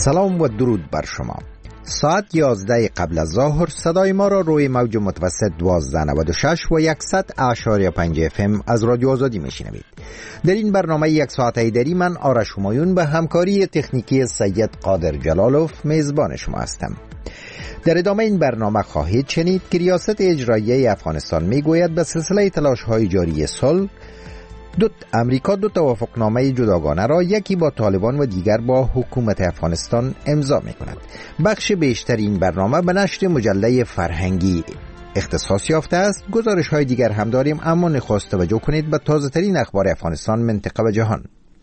سلام و درود بر شما. ساعت 11 قبل از ظهر صدای ما را روی موج متوسط 1296 و 100.5 FM از رادیو آزادی میشنوید. در این برنامه یک ساعته دری من آرش همایون به همکاری تکنیکی سید قادر جلالوف میزبان شما هستم. در ادامه این برنامه خواهید شنید که ریاست اجراییه افغانستان میگوید به سلسله تلاش‌های جاری صلح امریکا دو توافقنامه جداگانه را، یکی با طالبان و دیگر با حکومت افغانستان امضا می‌کند. بخش بیشتر این برنامه به نشر مجله فرهنگی اختصاص یافته است. گزارش‌های دیگر هم داریم، اما نخست توجه کنید به تازه‌ترین اخبار افغانستان، منطقه و جهان.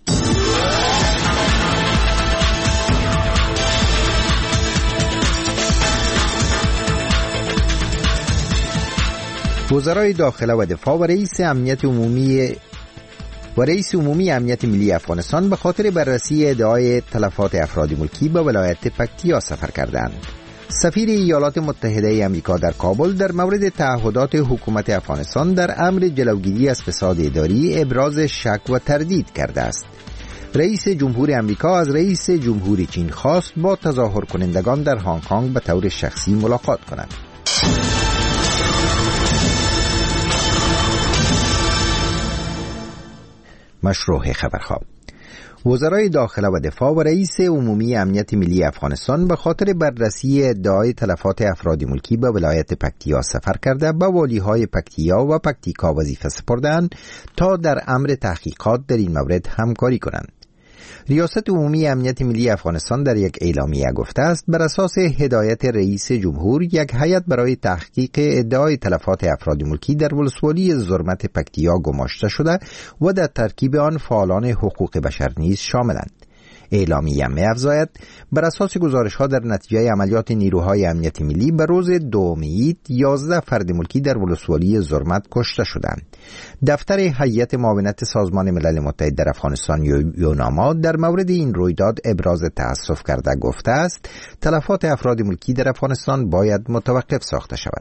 وزرای داخله و دفاع و رئیس عمومی امنیت ملی افغانستان به خاطر بررسی ادعای تلفات افراد ملکی به ولایت پکتیا سفر کردند. سفیر ایالات متحده آمریکا در کابل در مورد تعهدات حکومت افغانستان در امر جلوگیری از فساد اداری ابراز شک و تردید کرده است. رئیس جمهور آمریکا از رئیس جمهور چین خواست با تظاهر کنندگان در هنگ کنگ به طور شخصی ملاقات کند. مشروع خبرها. وزرای داخله و دفاع و رئیس عمومی امنیت ملی افغانستان به خاطر بررسی ادعای تلفات افراد ملکی به ولایت پکتیا سفر کرده به والیهای پکتیا و پکتیکا وظیفه سپردند تا در امر تحقیقات در این مورد همکاری کنند. ریاست عمومی امنیت ملی افغانستان در یک اعلامیه گفته است بر اساس هدایت رئیس جمهور یک هیئت برای تحقیق ادعای تلفات افراد ملکی در ولسوالی زرمت پکتیا گماشته شده و در ترکیب آن فعالان حقوق بشر نیز شاملند. اعلامیه می‌افزاید بر اساس گزارش‌ها در نتیجه عملیات نیروهای امنیت ملی به روز 2 می 11 فرد ملکی در ولسوالی زرمت کشته شدند. دفتر هیئت معاونت سازمان ملل متحد در افغانستان یوناما در مورد این رویداد ابراز تأسف کرده گفته است تلفات افراد ملکی در افغانستان باید متوقف ساخته شود.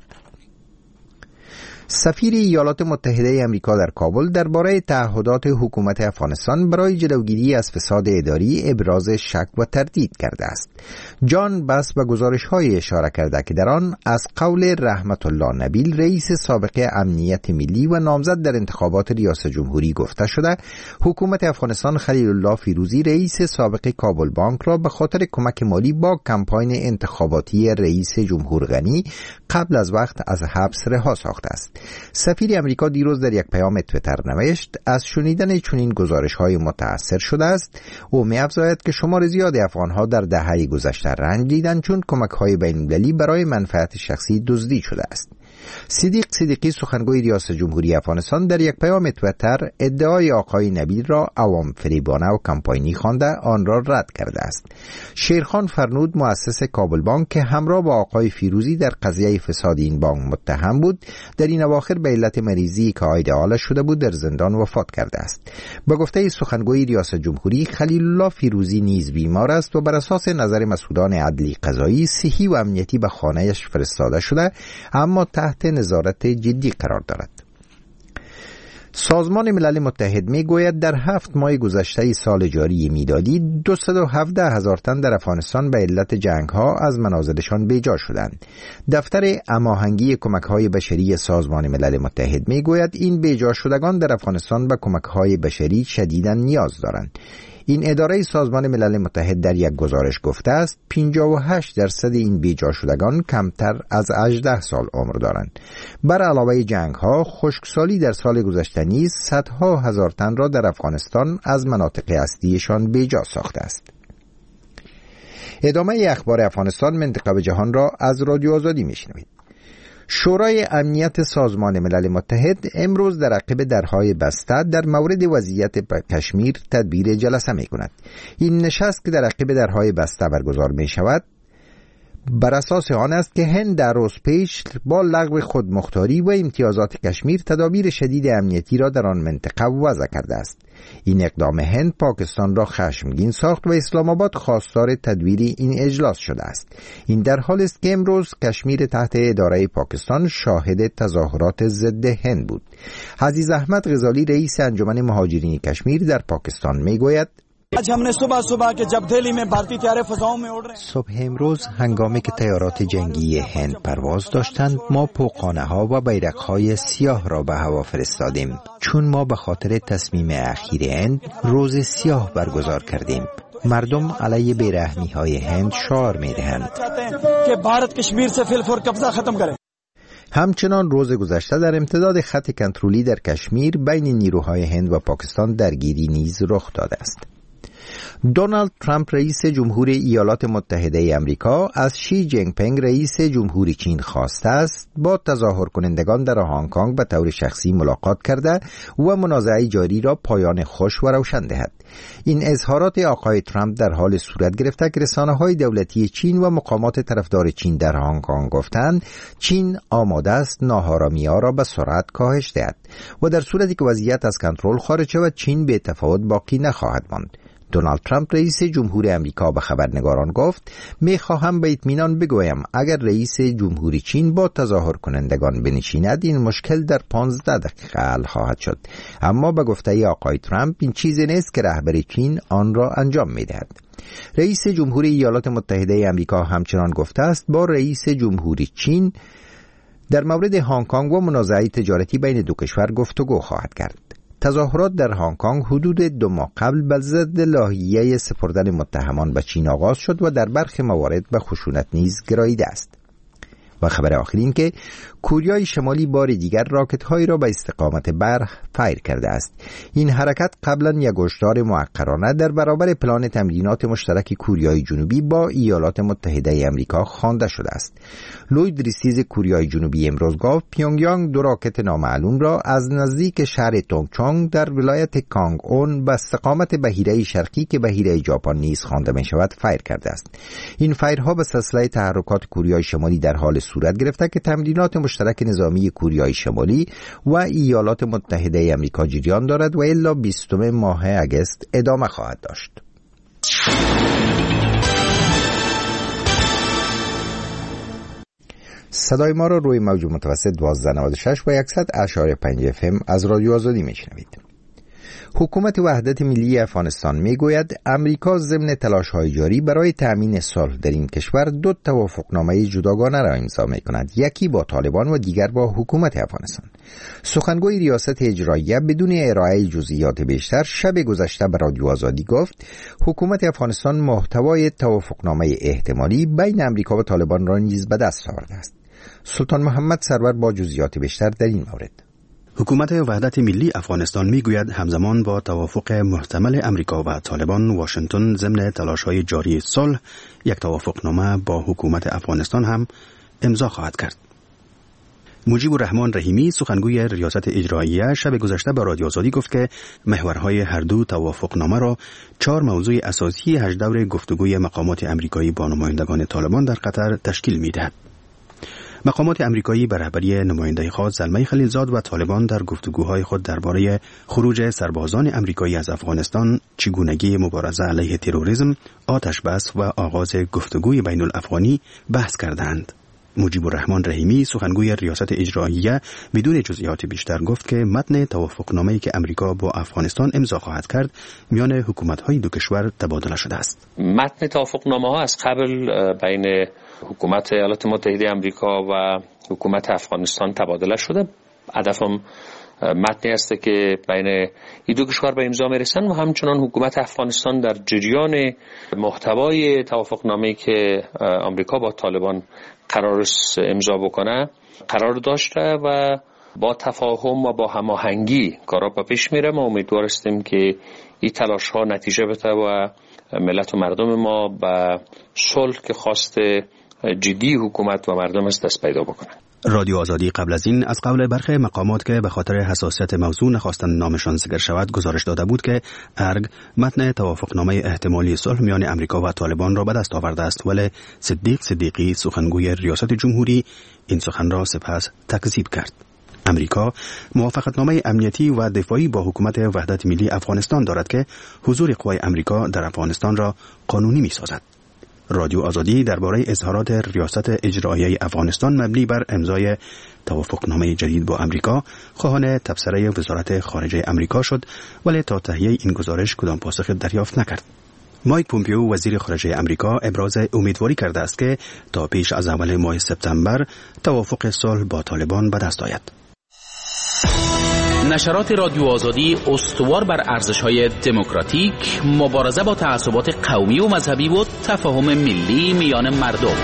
سفیر ایالات متحده آمریکا در کابل درباره تعهدات حکومت افغانستان برای جلوگیری از فساد اداری ابراز شک و تردید کرده است. جان بس به گزارش‌های اشاره کرده که در آن از قول رحمت الله نبیل رئیس سابق امنیت ملی و نامزد در انتخابات ریاست جمهوری گفته شده حکومت افغانستان خلیل الله فیروزی رئیس سابق کابل بانک را به خاطر کمک مالی با کمپاین انتخاباتی رئیس جمهور غنی قبل از وقت از حبس رها ساخته است. سفیر امریکا دیروز در یک پیام توییتر نوشت از شنیدن چنین گزارش‌های متأثر شده است و می‌افزاید که شمار زیادی افغان‌ها در دهه گذشته رنج دیدند چون کمک‌های بین‌المللی برای منفعت شخصی دزدی شده است. صدیق صدیقی سخنگوی ریاست جمهوری افغانستان در یک پیام توییتر ادعای آقای نبیل را عوام فریبانه و کمپاینی خوانده آن را رد کرده است. شیرخان فرنود مؤسس کابل بانک که همراه با آقای فیروزی در قضیه فساد این بانک متهم بود در این اواخر به علت مریضی که عاید حالش شده بود در زندان وفات کرده است. به گفته سخنگوی ریاست جمهوری خلیل الله فیروزی نیز بیمار است و بر اساس نظر مسئولان عدلی قضایی صحی و امنیتی به خانه‌اش فرستاده شده اما تحت نظارت جدی قرار دارد. سازمان ملل متحد میگوید در 7 ماه گذشته سال جاری میلادی 217,000 تن در افغانستان به علت جنگ‌ها از منازلشان بیجا شدند. دفتر هماهنگی کمک‌های بشری سازمان ملل متحد میگوید این بیجا شدگان در افغانستان به کمک‌های بشری شدیداً نیاز دارند. این اداره سازمان ملل متحد در یک گزارش گفته است 58% این بیجا شدگان کمتر از 18 سال عمر دارند. بر علاوه جنگ‌ها، خشکسالی در سال گذشته نیز صدها هزار تن را در افغانستان از مناطق اصلیشان بیجا ساخته است. ادامه اخبار افغانستان، منطقه و جهان را از رادیو آزادی میشنوید. شورای امنیت سازمان ملل متحد امروز در عقب درهای بسته در مورد وضعیت کشمیر تدبیر جلسه می کند. این نشست که در عقب درهای بسته برگزار می شود بر اساس آن است که هند در روز پیش با لغو خودمختاری و امتیازات کشمیر تدابیر شدید امنیتی را در آن منطقه وضع کرده است. این اقدام هند پاکستان را خشمگین ساخت و اسلام آباد خواستار تدویر این اجلاس شده است. این در حالی است که امروز کشمیر تحت اداره پاکستان شاهد تظاهرات ضد هند بود. عزیز احمد غزالی رئیس انجمن مهاجرین کشمیر در پاکستان میگوید صبح امروز هنگامی که طیارات جنگی هند پرواز داشتند، ما پوقانه ها و بیرق های سیاه را به هوا فرستادیم، چون ما به خاطر تصمیم اخیر هند روز سیاه برگزار کردیم. مردم علیه بیرحمی های هند شعار می دهند. همچنان روز گذشته در امتداد خط کنترلی در کشمیر بین نیروهای هند و پاکستان درگیری نیز رخ داده است. دونالد ترامپ رئیس جمهور ایالات متحده آمریکا از شی جینگ پینگ رئیس جمهور چین خواسته است با تظاهر کنندگان در هنگ کنگ به طور شخصی ملاقات کرده و منازعه جاری را پایان خوش و روشن دهد. این اظهارات آقای ترامپ در حال صورت گرفته که رسانه‌های دولتی چین و مقامات طرفدار چین در هنگ کنگ گفتند چین آماده است ناآرامی‌ها را به سرعت کاهش دهد و در صورتی که وضعیت از کنترل خارج شود چین به تفاوت باقی نخواهد ماند. دونالد ترامپ رئیس جمهور آمریکا به خبرنگاران گفت می‌خواهم به اطمینان بگویم اگر رئیس جمهور چین با تظاهر کنندگان بنشیند این مشکل در 15 دقیقه حل خواهد شد. اما به گفته آقای ترامپ این چیزی نیست که رهبر چین آن را انجام می‌دهد. رئیس جمهور ایالات متحده آمریکا همچنان گفته است با رئیس جمهور چین در مورد هنگ کنگ و منازعه تجارتی بین دو کشور گفتگو خواهد کرد. تظاهرات در هنگ کنگ حدود 2 ماه قبل به ضد لایحه سپردن متهمان به چین آغاز شد و در برخی موارد به خشونت نیز گراییده است. و خبر آخر این که کوریای شمالی بار دیگر راکت‌هایی را به استقامت برق فایر کرده است. این حرکت قبلا یک هشدار موقرانه در برابر پلان تمرینات مشترک کوریای جنوبی با ایالات متحده آمریکا خوانده شده است. لوید ریسیز کوریای جنوبی امروز گفت پیونگ یانگ 2 راکت نامعلوم را از نزدیک شهر تونگچونگ در ولایت کانگ اون به استقامت بحیره شرقی که بحیره ژاپن نیز خوانده می شود فایر کرده است. این فایرها به سلسله تحرکات کوریای شمالی در حال صورت گرفته که تمرینات مشترک نظامی کوریای شمالی و ایالات متحده آمریکا جریان دارد و الا 20 ماه اگست ادامه خواهد داشت. صدای ما را روی موج متوسط 1296 و 100.5 FM از رادیو آزادی میشنوید. حکومت وحدت ملی افغانستان میگوید امریکا ضمن تلاش‌های جاری برای تأمین صلح در این کشور 2 توافقنامه جداگانه را امضا می‌کند، یکی با طالبان و دیگر با حکومت افغانستان. سخنگوی ریاست اجراییه بدون ارائه جزئیات بیشتر شب گذشته به رادیو آزادی گفت حکومت افغانستان محتوای توافقنامه احتمالی بین امریکا و طالبان را نیز به دست آورده است. سلطان محمد سرور با جزئیات بیشتر در این مورد. حکومت وحدت ملی افغانستان میگوید همزمان با توافق محتمل امریکا و طالبان، واشنگتن ضمن تلاش‌های جاری صلح یک توافقنامه با حکومت افغانستان هم امضا خواهد کرد. مجیب الرحمن رحیمی سخنگوی ریاست اجراییه شب گذشته به رادیو آزادی گفت که محورهای هر دو توافقنامه را 4 موضوع اساسی 8 دور گفتگوی مقامات امریکایی با نمایندگان طالبان در قطر تشکیل می‌دهد. مقامات امریکایی به رهبری نماینده خاص زلمه خلیلزاد و طالبان در گفتگوهای خود درباره خروج سربازان امریکایی از افغانستان، چگونگی مبارزه علیه تروریسم، آتش بس و آغاز گفتگوی بین الافغانی بحث کردند. مجیب الرحمن رحیمی سخنگوی ریاست اجراییه بدون جزئیات بیشتر گفت که متن توافقنامه‌ای که امریکا با افغانستان امضا خواهد کرد میان حکومت‌های دو کشور تبادله شده است. متن توافقنامه‌ها از قبل بین حکومت ایالات متحده آمریکا و حکومت افغانستان تبادله شده. هدفم متنی است که بین این دو کشور به امضا میرسن و همچنان حکومت افغانستان در جریان محتوای توافقنامه‌ای که آمریکا با طالبان قرار امضا بکنه قرار داشته و با تفاهم و با هماهنگی کارا به پیش میره. ما امیدوار هستیم که این تلاش ها نتیجه بده و ملت و مردم ما به صلح که خواست جدی حکومت و مردم است دست پیدا بکنه. رادیو آزادی قبل از این از قول برخی مقامات که به خاطر حساسیت موضوع نخواستن نامشان ذکر شود گزارش داده بود که ارگ متن توافقنامه احتمالی صلح میان امریکا و طالبان را به دست آورده است، ولی صدیق صدیقی سخنگوی ریاست جمهوری این سخن را سپس تکذیب کرد. امریکا موافقتنامه امنیتی و دفاعی با حکومت وحدت ملی افغانستان دارد که حضور قوای امریکا در افغانستان را قانونی می‌سازد. رادیو آزادی درباره اظهارات ریاست اجرایی افغانستان مبنی بر امضای توافقنامه جدید با امریکا خواهان تبصره وزارت خارجه امریکا شد، ولی تا تهیه این گزارش کدام پاسخ دریافت نکرد. مایک پومپیو وزیر خارجه امریکا ابراز امیدواری کرده است که تا پیش از اول ماه سپتامبر توافق صلح با طالبان به دست آید. نشرات رادیو آزادی استوار بر ارزش‌های دموکراتیک، مبارزه با تعصبات قومی و مذهبی و تفاهم ملی میان مردم.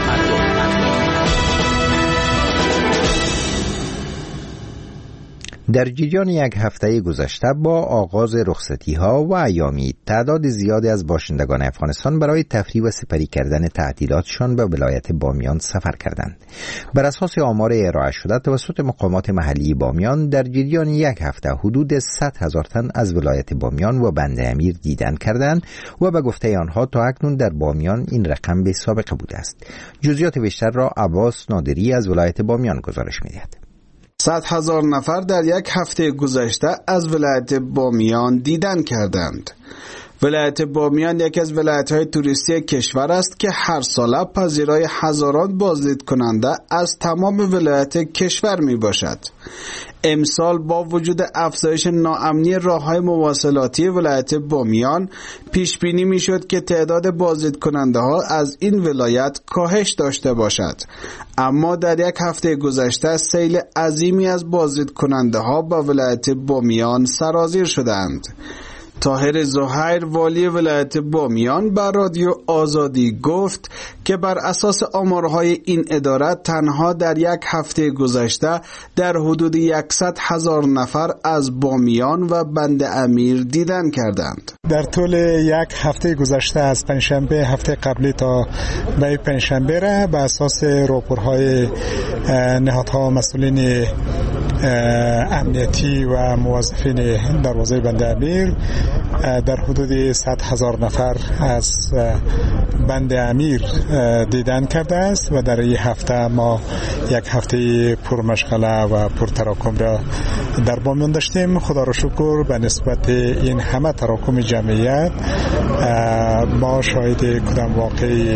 در جریان یک هفته گذشته با آغاز رخصتی‌ها و ایامی، تعداد زیادی از باشندگان افغانستان برای تفریح و سپری کردن تعطیلاتشان به ولایت بامیان سفر کردند. بر اساس آمار ارائه شده توسط مقامات محلی بامیان، در جریان یک هفته حدود 100,000 تن از ولایت بامیان و بند امیر دیدن کردند و به گفته آنها تا اکنون در بامیان این رقم بی سابقه بوده است. جزئیات بیشتر را عباس نادری از ولایت بامیان گزارش می‌دهد. 100,000 نفر در یک هفته گذشته از ولایت بامیان دیدن کردند. ولایت بامیان یکی از ولایت‌های توریستی کشور است که هر ساله پذیرای هزاران بازدید کننده از تمام ولایت کشور می باشد. امسال با وجود افزایش ناامنی راه‌های مواصلاتی ولایت بامیان، پیش بینی می‌شد که تعداد بازدید کننده‌ها از این ولایت کاهش داشته باشد. اما در یک هفته گذشته سیل عظیمی از بازدید کننده‌ها به ولایت بامیان سرازیر شدند. طاهر زهیر والی ولایت بامیان بر رادیو آزادی گفت که بر اساس آمارهای این اداره تنها در یک هفته گذشته در حدود 100,000 نفر از بامیان و بند امیر دیدن کردند. در طول یک هفته گذشته از پنجشنبه هفته قبلی تا به پنجشنبه را به اساس راپورهای نهادها و مسئولین امنیتی و موظفین دروازه بند امیر در حدود 100,000 نفر از بند امیر دیدن کرده است و در این هفته ما یک هفته پرمشغله و پرتراکم را در بامیان داشتیم. خدا را شکر به نسبت این همه تراکم جمعیت ما شاهد کدام واقعی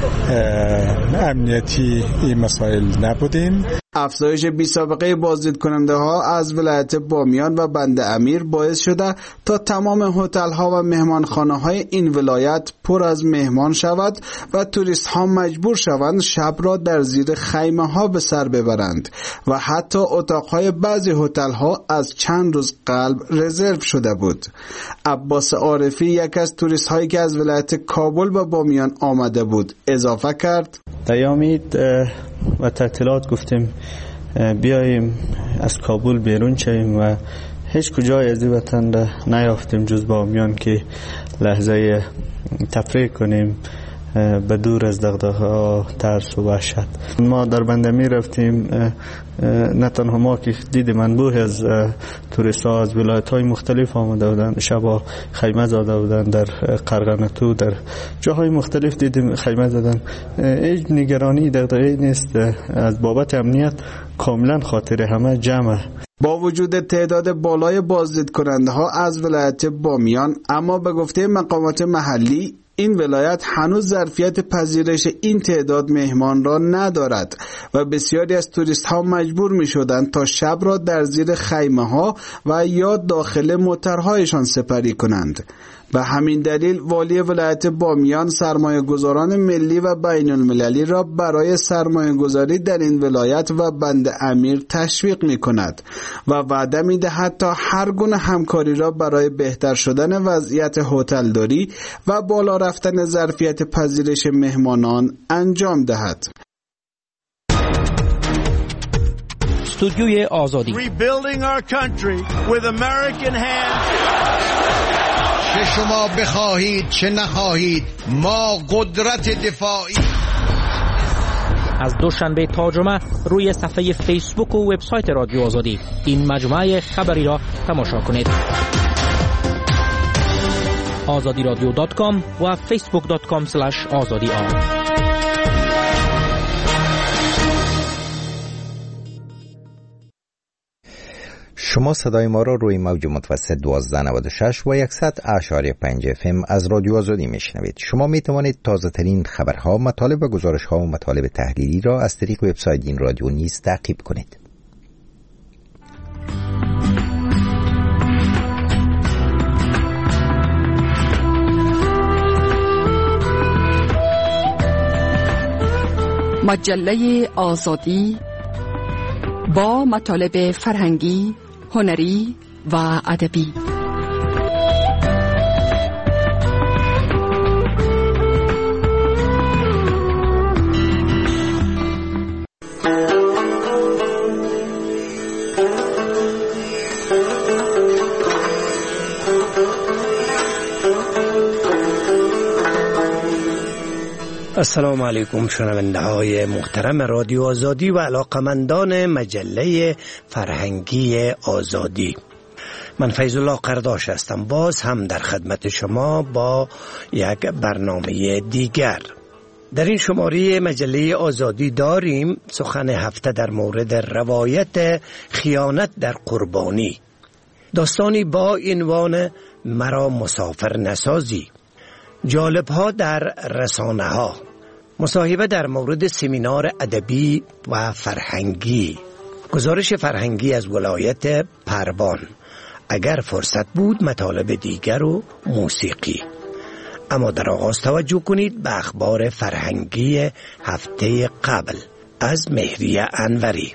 امنیتی این مسائل نبودیم. افزایش بی سابقه بازدید کننده ها از ولایت بامیان و بند امیر باعث شده تا تمام هتل ها و مهمانخانه های این ولایت پر از مهمان شود و توریست ها مجبور شوند شب را در زیر خیمه ها به سر ببرند و حتی اتاق های بعضی هتل ها از چند روز قبل رزرو شده بود. عباس عارفی یک از توریست هایی که از ولایت کابل به بامیان آمده بود اضافه کرد: دیامید و تعطیلات گفتیم بیاییم از کابل بیرون شویم و هیچ کجای از این وطن را نیافتیم جز بامیان که لحظه تفریح کنیم به دور از دغدغه‌ها، ترس و وحشت. ما در بند امیر رفتیم، نه تنها ما که دیدیم انبوه از توریست‌ها از ولایت‌های مختلف آمده بودند، شبا خیمه زده بودند در قرغنتو، در جاهای مختلف دیدیم خیمه زدن. هیچ نگرانی دغدغه‌ای نیست، از بابت امنیت کاملا خاطر همه جمع. با وجود تعداد بالای بازدید کننده ها از ولایت بامیان، اما به گفته مقامات محلی این ولایت هنوز ظرفیت پذیرش این تعداد مهمان را ندارد و بسیاری از توریست ها مجبور می شدند تا شب را در زیر خیمه ها و یا داخل موترهایشان سپری کنند. به همین دلیل والی ولایت بامیان سرمایه گذاران ملی و بین المللی را برای سرمایه گذاری در این ولایت و بند امیر تشویق می کند و وعده می دهد تا هر گونه همکاری را برای بهتر شدن وضعیت هتلداری و بالا رفتن ظرفیت پذیرش مهمانان انجام دهد. استودیوی آزادی. Rebuilding our country with American hands. چه شما بخواهید چه نخواهید ما قدرت دفاعی. از دوشنبه تا جمعه روی صفحه فیسبوک و وبسایت رادیو آزادی این مجموعه خبری را تماشا کنید. azadiradio.com و facebook.com/azadi. شما صدای ما را روی موج متوسط 1296 و 100.5 FM از رادیو آزادی میشنوید. شما می توانید تازه ترین خبرها، مطالب و گزارش ها و مطالب تحلیلی را از طریق وبسایت این رادیو نیز تعقیب کنید. مجله آزادی با مطالب فرهنگی، هنری و ادبی. السلام علیکم شنونده های محترم رادیو آزادی و علاقمندان مجله فرهنگی آزادی. من فیض الله قرداش هستم، باز هم در خدمت شما با یک برنامه دیگر. در این شماره مجله آزادی داریم سخن هفته در مورد روایت خیانت در قربانی، داستانی با عنوان مرا مسافر نسازی، جالب ها در رسانه ها، مصاحبه در مورد سمینار ادبی و فرهنگی، گزارش فرهنگی از ولایت پروان، اگر فرصت بود مطالب دیگر و موسیقی. اما در آغاز توجه کنید به اخبار فرهنگی هفته قبل از مهریه انوری.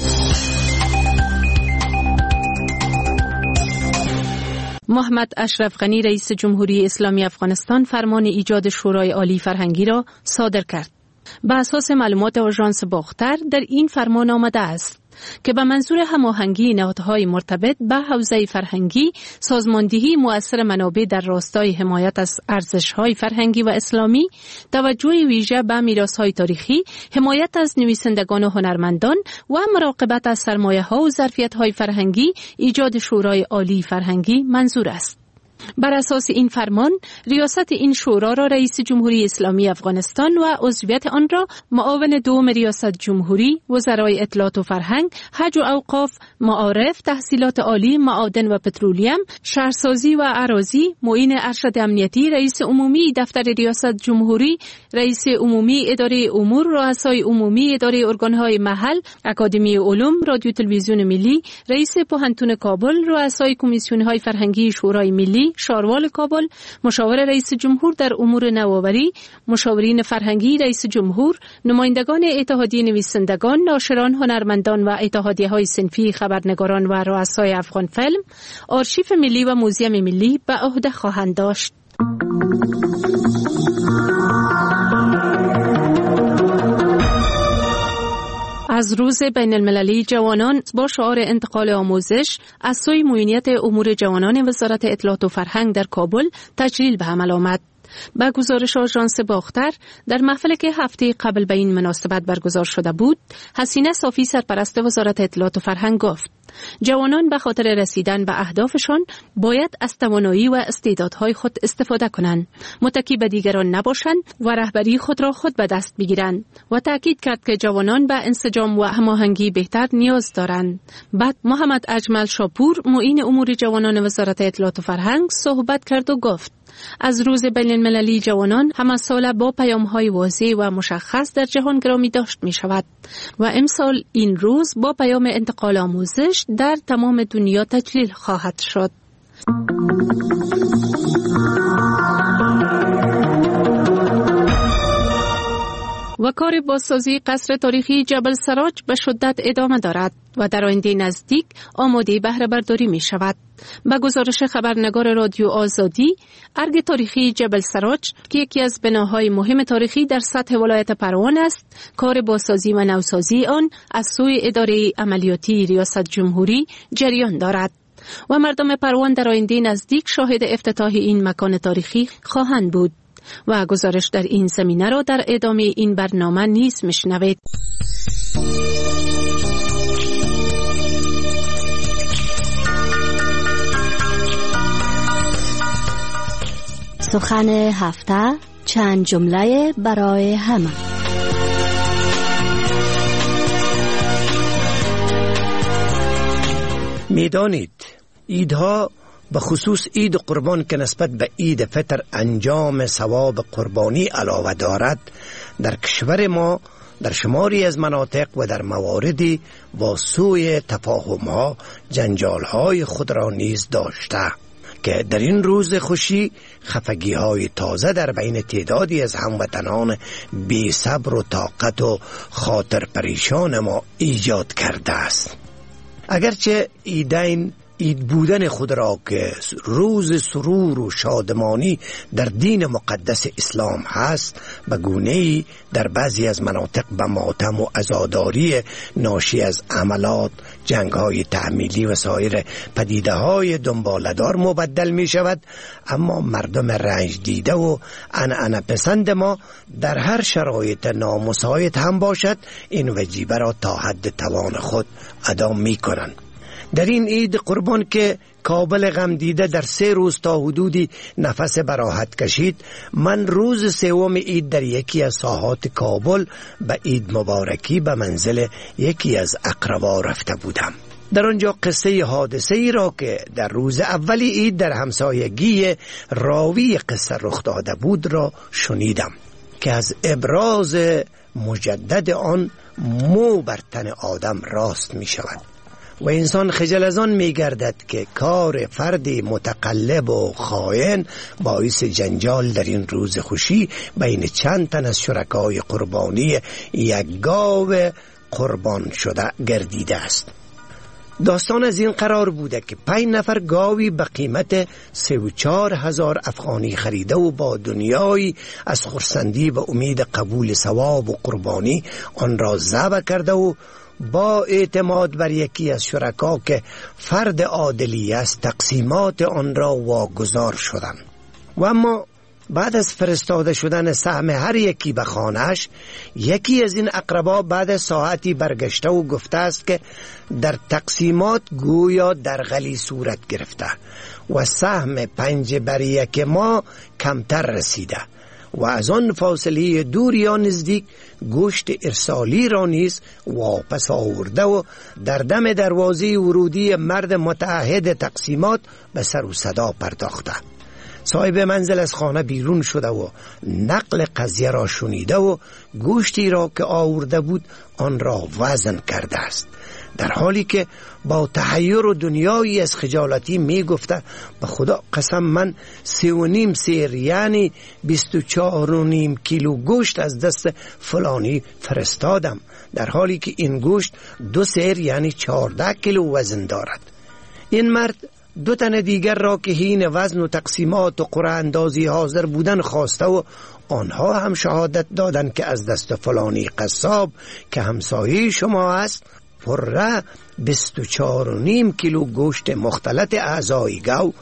محمد اشرف غنی رئیس جمهوری اسلامی افغانستان فرمان ایجاد شورای عالی فرهنگی را صادر کرد. بر اساس معلومات آژانس باختر در این فرمان آمده است که به منظور هماهنگی نهادهای مرتبط به حوزه فرهنگی، سازماندهی مؤثر منابع در راستای حمایت از ارزش‌های فرهنگی و اسلامی، توجه ویژه به میراث‌های تاریخی، حمایت از نویسندگان و هنرمندان و مراقبت از سرمایه‌ها و ظرفیت‌های فرهنگی، ایجاد شورای عالی فرهنگی منظور است. بر اساس این فرمان، ریاست این شورا را رئیس جمهوری اسلامی افغانستان و عضویت آن را معاون دوم ریاست جمهوری، وزرای اطلاعات و فرهنگ، حج و اوقاف، معارف، تحصیلات عالی، معادن و پترولیم، شهرسازی و اراضی، معین ارشد امنیتی، رئیس عمومی دفتر ریاست جمهوری، رئیس عمومی اداره امور، رؤسای عمومی اداره ارگانهای محل، اکادمی علوم، رادیو تلویزیون ملی، رئیس پوهنتون کابل، رؤسای کمیسیون‌های فرهنگی شورای ملی، شاروال کابل، مشاور رئیس جمهور در امور نوآوری، مشاورین فرهنگی رئیس جمهور، نمایندگان اتحادیه نویسندگان، ناشران، هنرمندان و اتحادیه‌های صنفی، خبرنگاران و رؤسای افغان فیلم، آرشیف ملی و موزیم ملی به عهده خواهند داشت. از روز بین المللی جوانان با شعار انتقال آموزش از سوی معینیت امور جوانان وزارت اطلاعات و فرهنگ در کابل تجلیل به عمل آمد. با گزارش آژانس باختر، در محفلی که هفته قبل به این مناسبت برگزار شده بود، حسینه صافی سرپرست وزارت اطلاعات و فرهنگ گفت جوانان به خاطر رسیدن به اهدافشان باید از توانایی و استعدادهای خود استفاده کنند، متکی به دیگران نباشند و رهبری خود را خود به دست بگیرند و تاکید کرد که جوانان به انسجام و هماهنگی بهتر نیاز دارند. بعد محمد اجمل شاپور معین امور جوانان وزارت اطلاعات و فرهنگ صحبت کرد و گفت از روز بین المللی جوانان همه ساله با پیام‌های واضح و مشخص در جهان گرامی داشت می شود و امسال این روز با پیام انتقال آموزش در تمام دنیا تجلیل خواهد شد. و کار بازسازی قصر تاریخی جبل سراج به شدت ادامه دارد و در آینده نزدیک آماده بهره برداری می شود. به گزارش خبرنگار رادیو آزادی، ارگ تاریخی جبل سراج که یکی از بناهای مهم تاریخی در سطح ولایت پروان است، کار بازسازی و نوسازی آن از سوی اداره عملیاتی ریاست جمهوری جریان دارد و مردم پروان در آینده نزدیک شاهد افتتاح این مکان تاریخی خواهند بود. و گزارش در این زمینه را در ادامه این برنامه نیز میشنوید. سخن هفته، چند جمله برای همه. میدانید عیدها به خصوص عید قربان که نسبت به عید فطر انجام ثواب قربانی علاوه دارد، در کشور ما در شماری از مناطق و در مواردی با سوء تفاهم‌ها جنجال‌های خود را نیز داشته که در این روز خوشی خفگی‌های تازه در بین تعدادی از هموطنان بی صبر و طاقت و خاطر پریشان ما ایجاد کرده است. اگرچه عیدین عید بودن خود را که روز سرور و شادمانی در دین مقدس اسلام هست، به گونه‌ای در بعضی از مناطق به ماتم و عزاداری ناشی از عملات، جنگ‌های تحمیلی و سایر پدیده‌های دنباله‌دار مبدل می شود. اما مردم رنج دیده و عنعنه پسند ما در هر شرایط نامساعد هم باشد این وجیبه را تا حد توان خود ادا می کنند. در این عید قربان که کابل غم دیده در 3 روز تا حدودی نفس براحت کشید، من روز 3 عید در یکی از ساحات کابل به عید مبارکی به منزل یکی از اقربا رفته بودم. در آنجا قصه حادثه ای را که در روز اولی عید در همسایگی راوی قصه رخ داده بود را شنیدم که از ابراز مجدد آن مو بر تن آدم راست می شود و انسان خجل از آن می گردد که کار فردی متقلب و خائن باعث جنجال در این روز خوشی بین چند تن از شرکای قربانی یک گاو قربان شده گردیده است. داستان از این قرار بوده که 5 نفر گاوی به قیمت 34,000 افغانی خریده و با دنیایی از خرسندی و امید قبول ثواب و قربانی آن را ذبح کرده و با اعتماد بر یکی از شرکا که فرد عادلی است تقسیمات آن را واگذار شدند. و اما بعد از فرستاده شدن سهم هر یکی به خانه‌اش، یکی از این اقربا بعد ساعتی برگشته و گفته است که در تقسیمات گویا درغلی صورت گرفته و سهم 5 بر 1 ما کمتر رسیده و از آن فاصله دور یا نزدیک گوشت ارسالی را نیز واپس آورده و در دم دروازه ورودی مرد متعهد تقسیمات به سر و صدا پرداخته. صاحب منزل از خانه بیرون شده و نقل قضیه را شنیده و گوشتی را که آورده بود آن را وزن کرده است، در حالی که با تحیر و دنیایی از خجالتی می گفته به خدا قسم من 3.5 سیر یعنی 24.5 کیلو گوشت از دست فلانی فرستادم، در حالی که این گوشت 2 سیر یعنی 14 کیلو وزن دارد. این مرد 2 تن دیگر را که حین وزن و تقسیمات و قرعه اندازی حاضر بودن خواسته و آنها هم شهادت دادند که از دست فلانی قصاب که همسایه شما است پره 24.5 کیلو گوشت مختلط اعضای گاو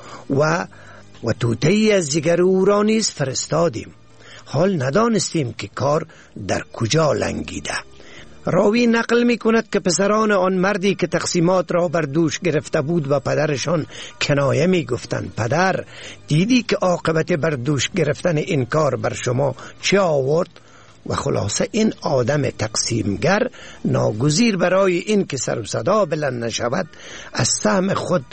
و توته‌ای از جگر او را نیز فرستادیم. حال ندانستیم که کار در کجا لنگیده. راوی نقل می کند که پسران آن مردی که تقسیمات را بر دوش گرفته بود و پدرشان کنایه می گفتند پدر دیدی که عاقبت بر دوش گرفتن این کار بر شما چه آورد؟ و خلاصه این آدم تقسیمگر ناگزیر برای این که سر و صدا بلند نشود از سهم خود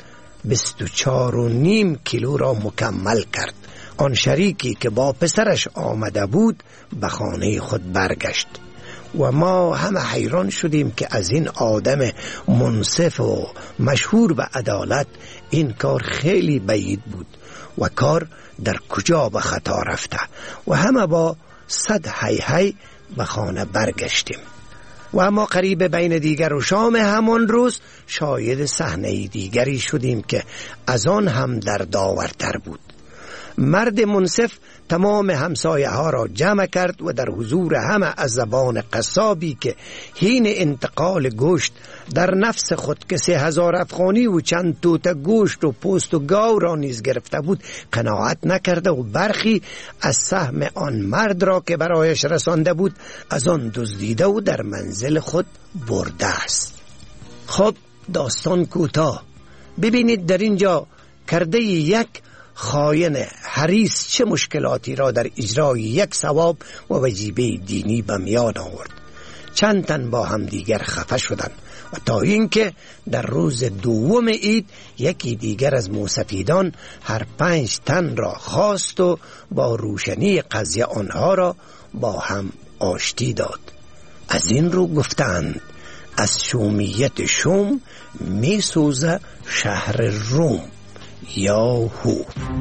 24.5 کیلو را مکمل کرد. آن شریکی که با پسرش آمده بود به خانه خود برگشت و ما همه حیران شدیم که از این آدم منصف و مشهور به عدالت این کار خیلی بعید بود و کار در کجا به خطا رفته و همه با صد هی به خانه برگشتیم. و اما قریب بین دیگر و شام همان روز شاهد صحنه دیگری شدیم که از آن هم در داورتر بود. مرد منصف تمام همسایه ها را جمع کرد و در حضور همه از زبان قصابی که حین انتقال گوشت در نفس خود که 3,000 افغانی و چند توته گوشت و پوست و گاو را نیز گرفته بود قناعت نکرده و برخی از سهم آن مرد را که برایش رسانده بود از آن دزدیده و در منزل خود برده است. خب داستان کوتاه. ببینید در اینجا کرده یک خائن حریص چه مشکلاتی را در اجرای یک ثواب و وجیبه دینی به میان آورد. چند تن با هم دیگر خفه شدند و تا اینکه در روز دوم عید یکی دیگر از موسفیدان هر 5 تن را خواست و با روشنی قضیه آنها را با هم آشتی داد. از این رو گفتند از شومیت شوم می سوزه شهر روم. یاهو.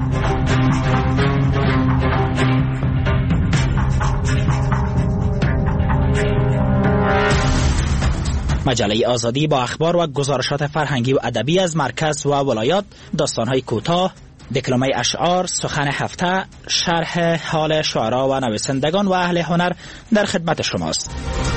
مجله آزادی با اخبار و گزارشات فرهنگی و ادبی از مرکز و ولایات، داستان‌های کوتاه، دکلمه اشعار، سخن هفته، شرح حال شعرا و نویسندگان و اهل هنر در خدمت شماست.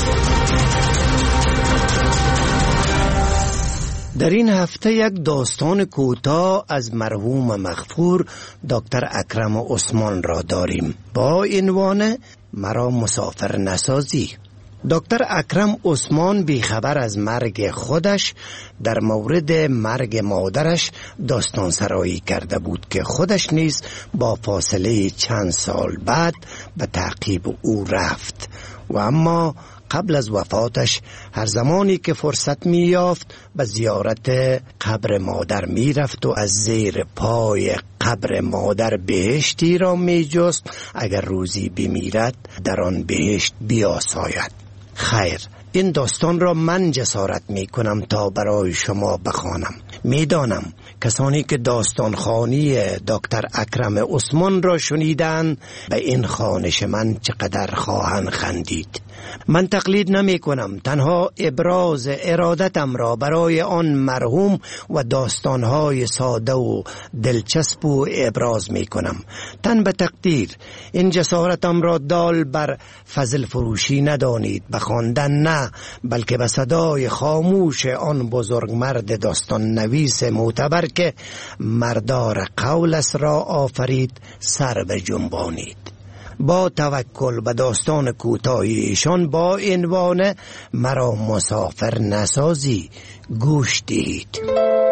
در این هفته یک داستان کوتاه از مرحوم مغفور دکتر اکرم عثمان را داریم با عنوان مرا مسافر نسازی. دکتر اکرم عثمان بیخبر از مرگ خودش در مورد مرگ مادرش داستان سرایی کرده بود که خودش نیز با فاصله چند سال بعد به تعقیب او رفت و اما قبل از وفاتش هر زمانی که فرصت می یافت به زیارت قبر مادر می رفت و از زیر پای قبر مادر بهشتی را می جست اگر روزی بمیرد در آن بهشت بیاساید. خیر، این داستان را من جسارت می کنم تا برای شما بخوانم. می دانم کسانی که داستان خوانی دکتر اکرم عثمان را شنیدن به این خوانش من چقدر خواهند خندید. من تقلید نمی کنم، تنها ابراز ارادتم را برای آن مرحوم و داستانهای ساده و دلچسب و ابراز می کنم. تن به تقدیر این جسارتم را دال بر فضل فروشی ندانید، بخواندن نه، بلکه به صدای خاموش آن بزرگ مرد داستان نویس معتبر که مردار قولش را آفرید سر بجنبانید. با توکل به داستان کوتاهی ایشان با عنوان مرا مسافر نسازی گوش دهید.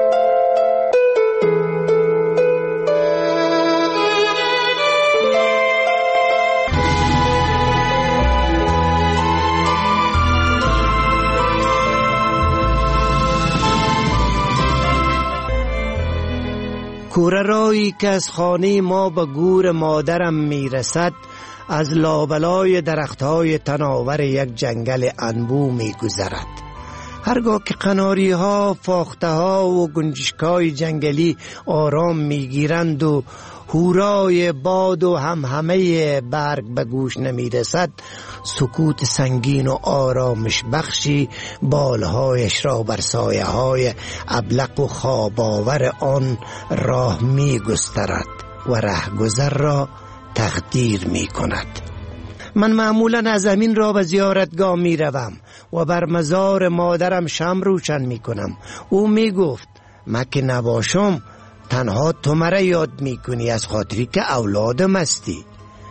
کوره رایی که از خانه ما به گور مادرم میرسد از لابلای درختهای تناور یک جنگل انبو میگذرد. هرگاه که قناری ها، فاخته ها و گنجشکای جنگلی آرام میگیرند و هورای باد و همهمه برگ به گوش نمیرسد، سکوت سنگین و آرامش بخشی بالهایش را بر سایه های ابلق و خواباور آن راه می گسترد و رهگذر را تقدیر می کند. من معمولا از زمین را به زیارتگاه می روم و بر مزار مادرم شمع روشن می کنم. او می گفت من که نباشم تنها تو مرا یاد می کنی از خاطری که اولادم هستی.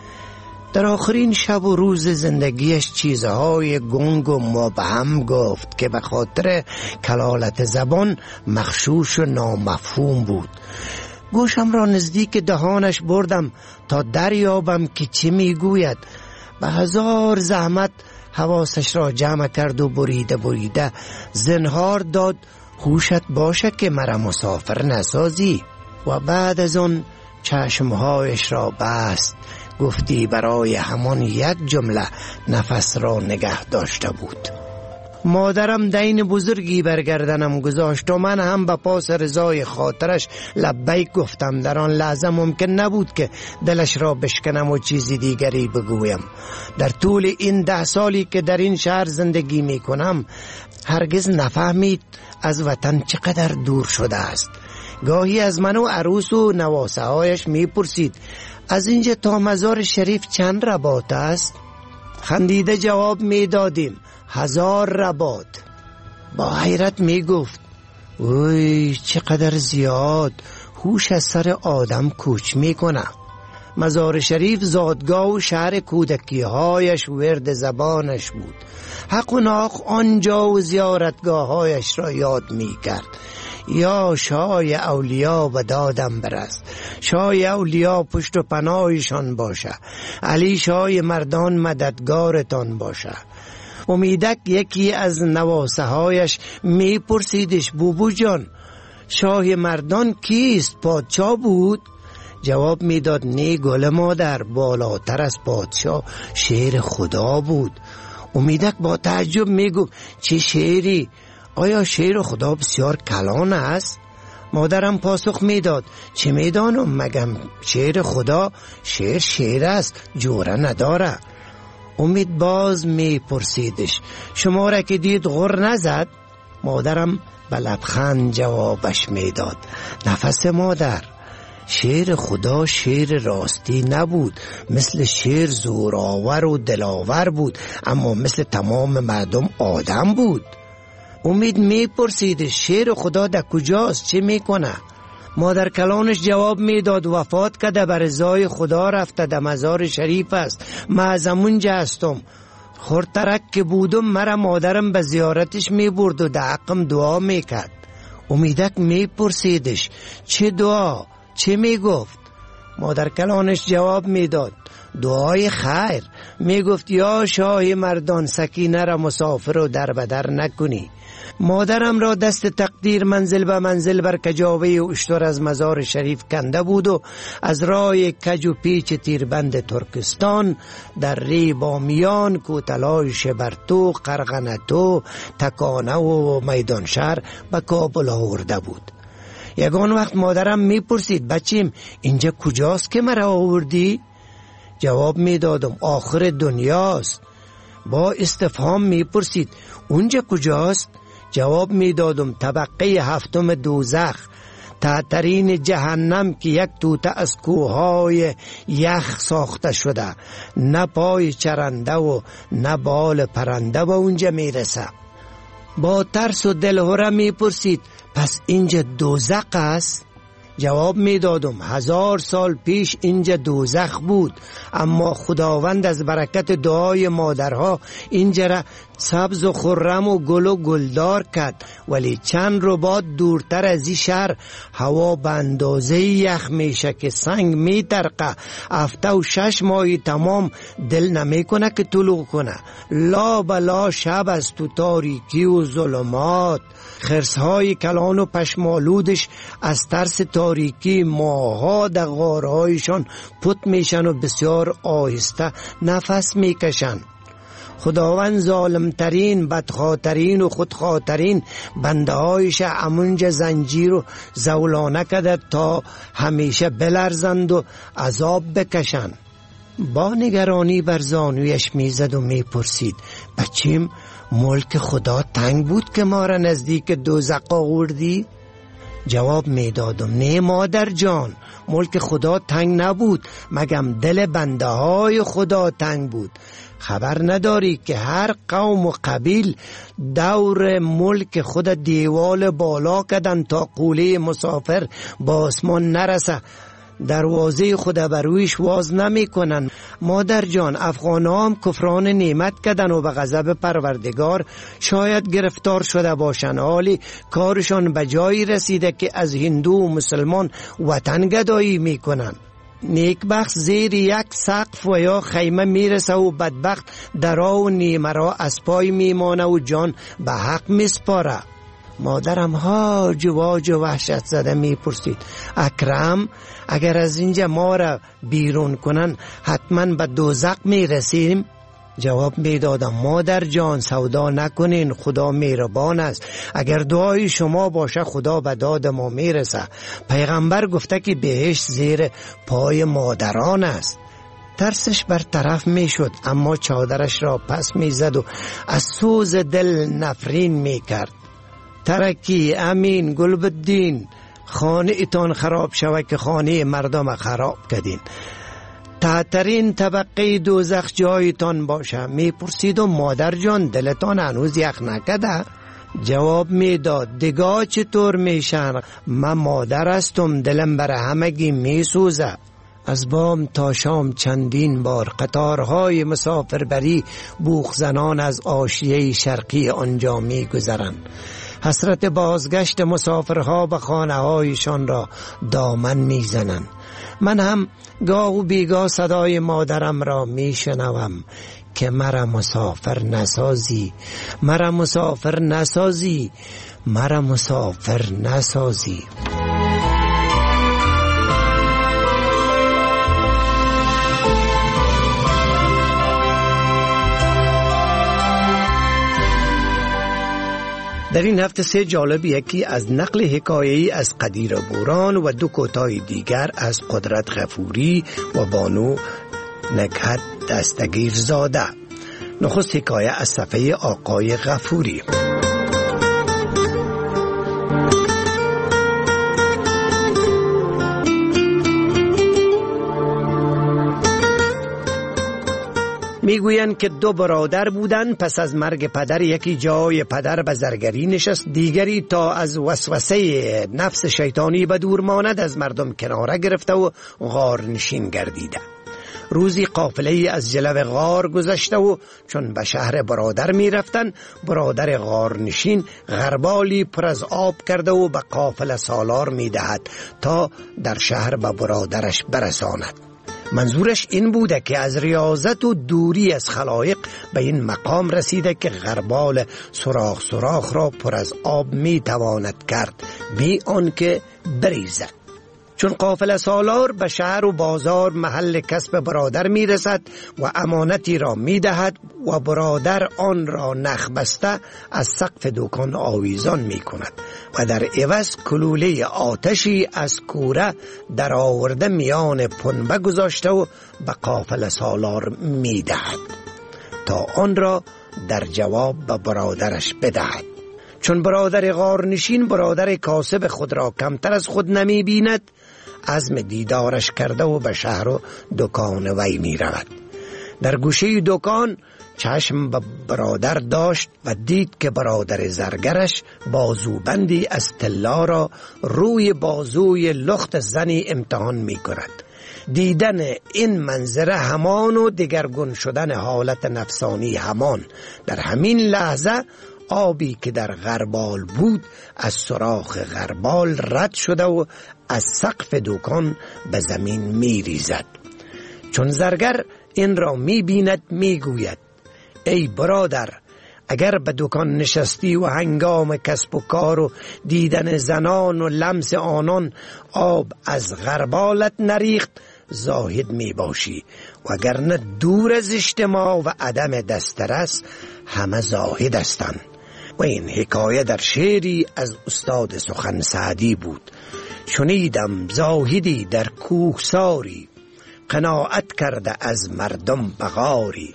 در آخرین شب و روز زندگیش چیزهای گنگ و مبهم گفت که به خاطر کلالت زبان مغشوش و نامفهوم بود. گوشم را نزدیک دهانش بردم تا دریابم که چی میگوید. به هزار زحمت حواسش را جمع کرد و بریده زنهار داد هوشت باشه که مرا مسافر نسازی. و بعد از آن چشمهایش را بست. گفتی برای همان یک جمله نفس را نگه داشته بود. مادرم دین بزرگی برگردنم گذاشت و من هم به پاس رضای خاطرش لبیک گفتم. در آن لحظه ممکن نبود که دلش را بشکنم و چیزی دیگری بگویم. در طول این 10 سالی که در این شهر زندگی می کنم هرگز نفهمید از وطن چقدر دور شده است. گاهی از من و عروس و نواسه هایش می پرسید از اینجا تا مزار شریف چند رباط است؟ خندیده جواب می دادیم 1000 رباط. با حیرت می گفت اوی چقدر زیاد. هوش از سر آدم کوچ می کنه. مزار شریف زادگاه و شهر کودکی هایش ورد زبانش بود. حق و ناق آنجا و زیارتگاه هایش را یاد می کرد. یا شای اولیا به دادم برست، شای اولیا پشت و پناهشان باشه، علی شای مردان مددگارتان باشه. امیدک یکی از نواسه هایش می پرسیدش بوبو جان شاه مردان کیست؟ پادشاه بود؟ جواب میداد نه گل مادر، بالاتر از پادشاه شیر خدا بود. امیدک با تعجب میگفت چه شیری؟ آیا شیر خدا بسیار کلان است؟ مادرم پاسخ میداد چه میدانم، مگم شیر خدا شیر است، جوره نداره. امید باز میپرسیدش شما را که دید غر نزد؟ مادرم به لبخند جوابش میداد نفس مادر، شیر خدا شیر راستی نبود، مثل شیر زورآور و دلاور بود، اما مثل تمام مردم آدم بود. امید میپرسید شیر خدا در کجاست، چه میکنه؟ مادر کلانش جواب میداد وفات کرده، بر رضای خدا رفته، در مزار شریف است، من از همونجا هستم. خورترک که بودم مرا مادرم به زیارتش میبرد و در حقم دعا میکرد. امیدک میپرسیدش چه دعا؟ چه میگفت؟ مادر کلانش جواب میداد دعای خیر. میگفت یا شاه مردان سکینه را مسافر و در بدر نکنی. مادرم را دست تقدیر منزل به منزل بر کجاوه و اشتر از مزار شریف کنده بود و از راه کج و پیچ تیربند ترکستان در ری بامیان، کوتلای شبرتو، قرغنتو، تکانه و میدان شهر به کابل آورده بود. یگان وقت مادرم میپرسید بچیم اینجا کجاست که مرا آوردی؟ جواب میدادم آخر دنیاست. با استفهام میپرسید اونجا کجاست؟ جواب میدادم طبقه هفتم دوزخ، تحترین جهنم که یک توته از کوههای یخ ساخته شده، نه پای چرنده و نه بال پرنده به اونجا میرسه. با ترس و دلهره میپرسید پس اینجا دوزخ است؟ جواب میدادم 1000 سال پیش اینجا دوزخ بود، اما خداوند از برکت دعای مادرها اینجا را سبز و خرم و گل و گلدار کرد، ولی چند رباط دورتر از این شهر هوا به اندازه یخ میشه که سنگ میترقه. 7 و 6 ماهی تمام دل نمیکنه که طلوع کنه. لا بلا شب است تو تاریکی و ظلمات. خرسهای کلان و پشمالودش از ترس تاریکی ماها در غارهایشان پت میشن و بسیار آهسته نفس میکشن. خداوند ظالمترین، بدخاطرین و خودخاطرین بنده هایش امونجا زنجیر و زولانه کده تا همیشه بلرزند و عذاب بکشند. با نگرانی بر زانویش میزد و میپرسید بچیم ملک خدا تنگ بود که ما را نزدیک دوزخ آوردی؟ جواب میدادم نه مادر جان، ملک خدا تنگ نبود، مگم دل بنده های خدا تنگ بود. خبر نداری که هر قوم و قبیل دور ملک خود دیوال بالا کردن تا قوله مسافر با آسمان نرسه، دروازه خدا برویش واز نمی کنن. مادر جان افغانها هم کفران نعمت کردن و به غضب پروردگار شاید گرفتار شده باشن، حالی کارشان به جایی رسیده که از هندو و مسلمان وطن گدایی می کنن. نیکبخت زیر یک سقف و یا خیمه میرسه و بدبخت درا و نیمه را از پای میمانه و جان به حق میسپاره. مادرم هاج واج و وحشت زده میپرسید اکرم اگر از اینجا ما را بیرون کنن حتما به دوزخ میرسیم؟ جواب میدادم مادر جان سودا نکنین، خدا مهربان است، اگر دعای شما باشه خدا به داد ما میرسه. پیغمبر گفته که بهشت زیر پای مادران است. ترسش برطرف میشد، اما چادرش را پس میزد و از سوز دل نفرین میکرد. ترکی امین گلبدین خانه ایتان خراب شوه که خانه مردم خراب کردین. تحترین طبقه دوزخ جایتان باشه. میپرسید و مادر جان دلتان هنوز یخ نکده؟ جواب میداد دیگه چطور میشن، من مادر هستم، دلم بر همگی میسوزه. از بام تا شام چندین بار قطارهای مسافربری بوق زنان از آشیه شرقی آنجا میگذرند. حسرت بازگشت مسافرها به خانه هایشان را دامن میزنند. من هم گاه و بیگاه صدای مادرم را میشنوم که مرا مسافر نسازی، مرا مسافر نسازی، مرا مسافر نسازی. در این هفته سه جالب، یکی از نقل حکایه‌ای از قدیر بوران و دو کوتاه دیگر از قدرت غفوری و بانو نکهت دستگیر زاده. نخست حکایه از صفحه آقای غفوری. میگویند که دو برادر بودند. پس از مرگ پدر یکی جای پدر به زرگری نشست، دیگری تا از وسوسه نفس شیطانی به دور ماند از مردم کناره گرفته و غار نشین گردیده. روزی قافله از جلو غار گذشته و چون به شهر برادر می رفتن، برادر غار نشین غربالی پر از آب کرده و به قافله سالار می دهد تا در شهر به برادرش برساند. منظورش این بوده که از ریاضت و دوری از خلایق به این مقام رسیده که غربال سوراخ سوراخ را پر از آب می تواند کرد بی آنکه بریزد. چون قافله سالار به شهر و بازار محل کسب برادر می رسد و امانتی را می دهد و برادر آن را نخ بسته از سقف دکان آویزان می کند و در عوض کلوله آتشی از کوره در آورده میان پنبه گذاشته و به قافله سالار می دهد تا آن را در جواب به برادرش بدهد. چون برادر غارنشین برادر کاسب خود را کمتر از خود نمی بیند، عزم دیدارش کرده و به شهر و دکان وی می رود. در گوشه دکان چشم به برادر داشت و دید که برادر زرگرش بازوبندی از طلا را روی بازوی لخت زنی امتحان می کند. دیدن این منظره همان و دگرگون شدن حالت نفسانی همان. در همین لحظه آبی که در غربال بود از سوراخ غربال رد شده و از سقف دکان به زمین می ریزد. چون زرگر این را می بیند می گوید: ای برادر، اگر به دکان نشستی و هنگام کسب و کار و دیدن زنان و لمس آنان آب از غربالت نریخت زاهد می باشی، وگرنه دور از اجتماع و عدم دسترس همه زاهد هستند. و این حکایه در شعری از استاد سخن سعدی بود: شنیدم زاهدی در کوهساری، قناعت کرده از مردم بغاری.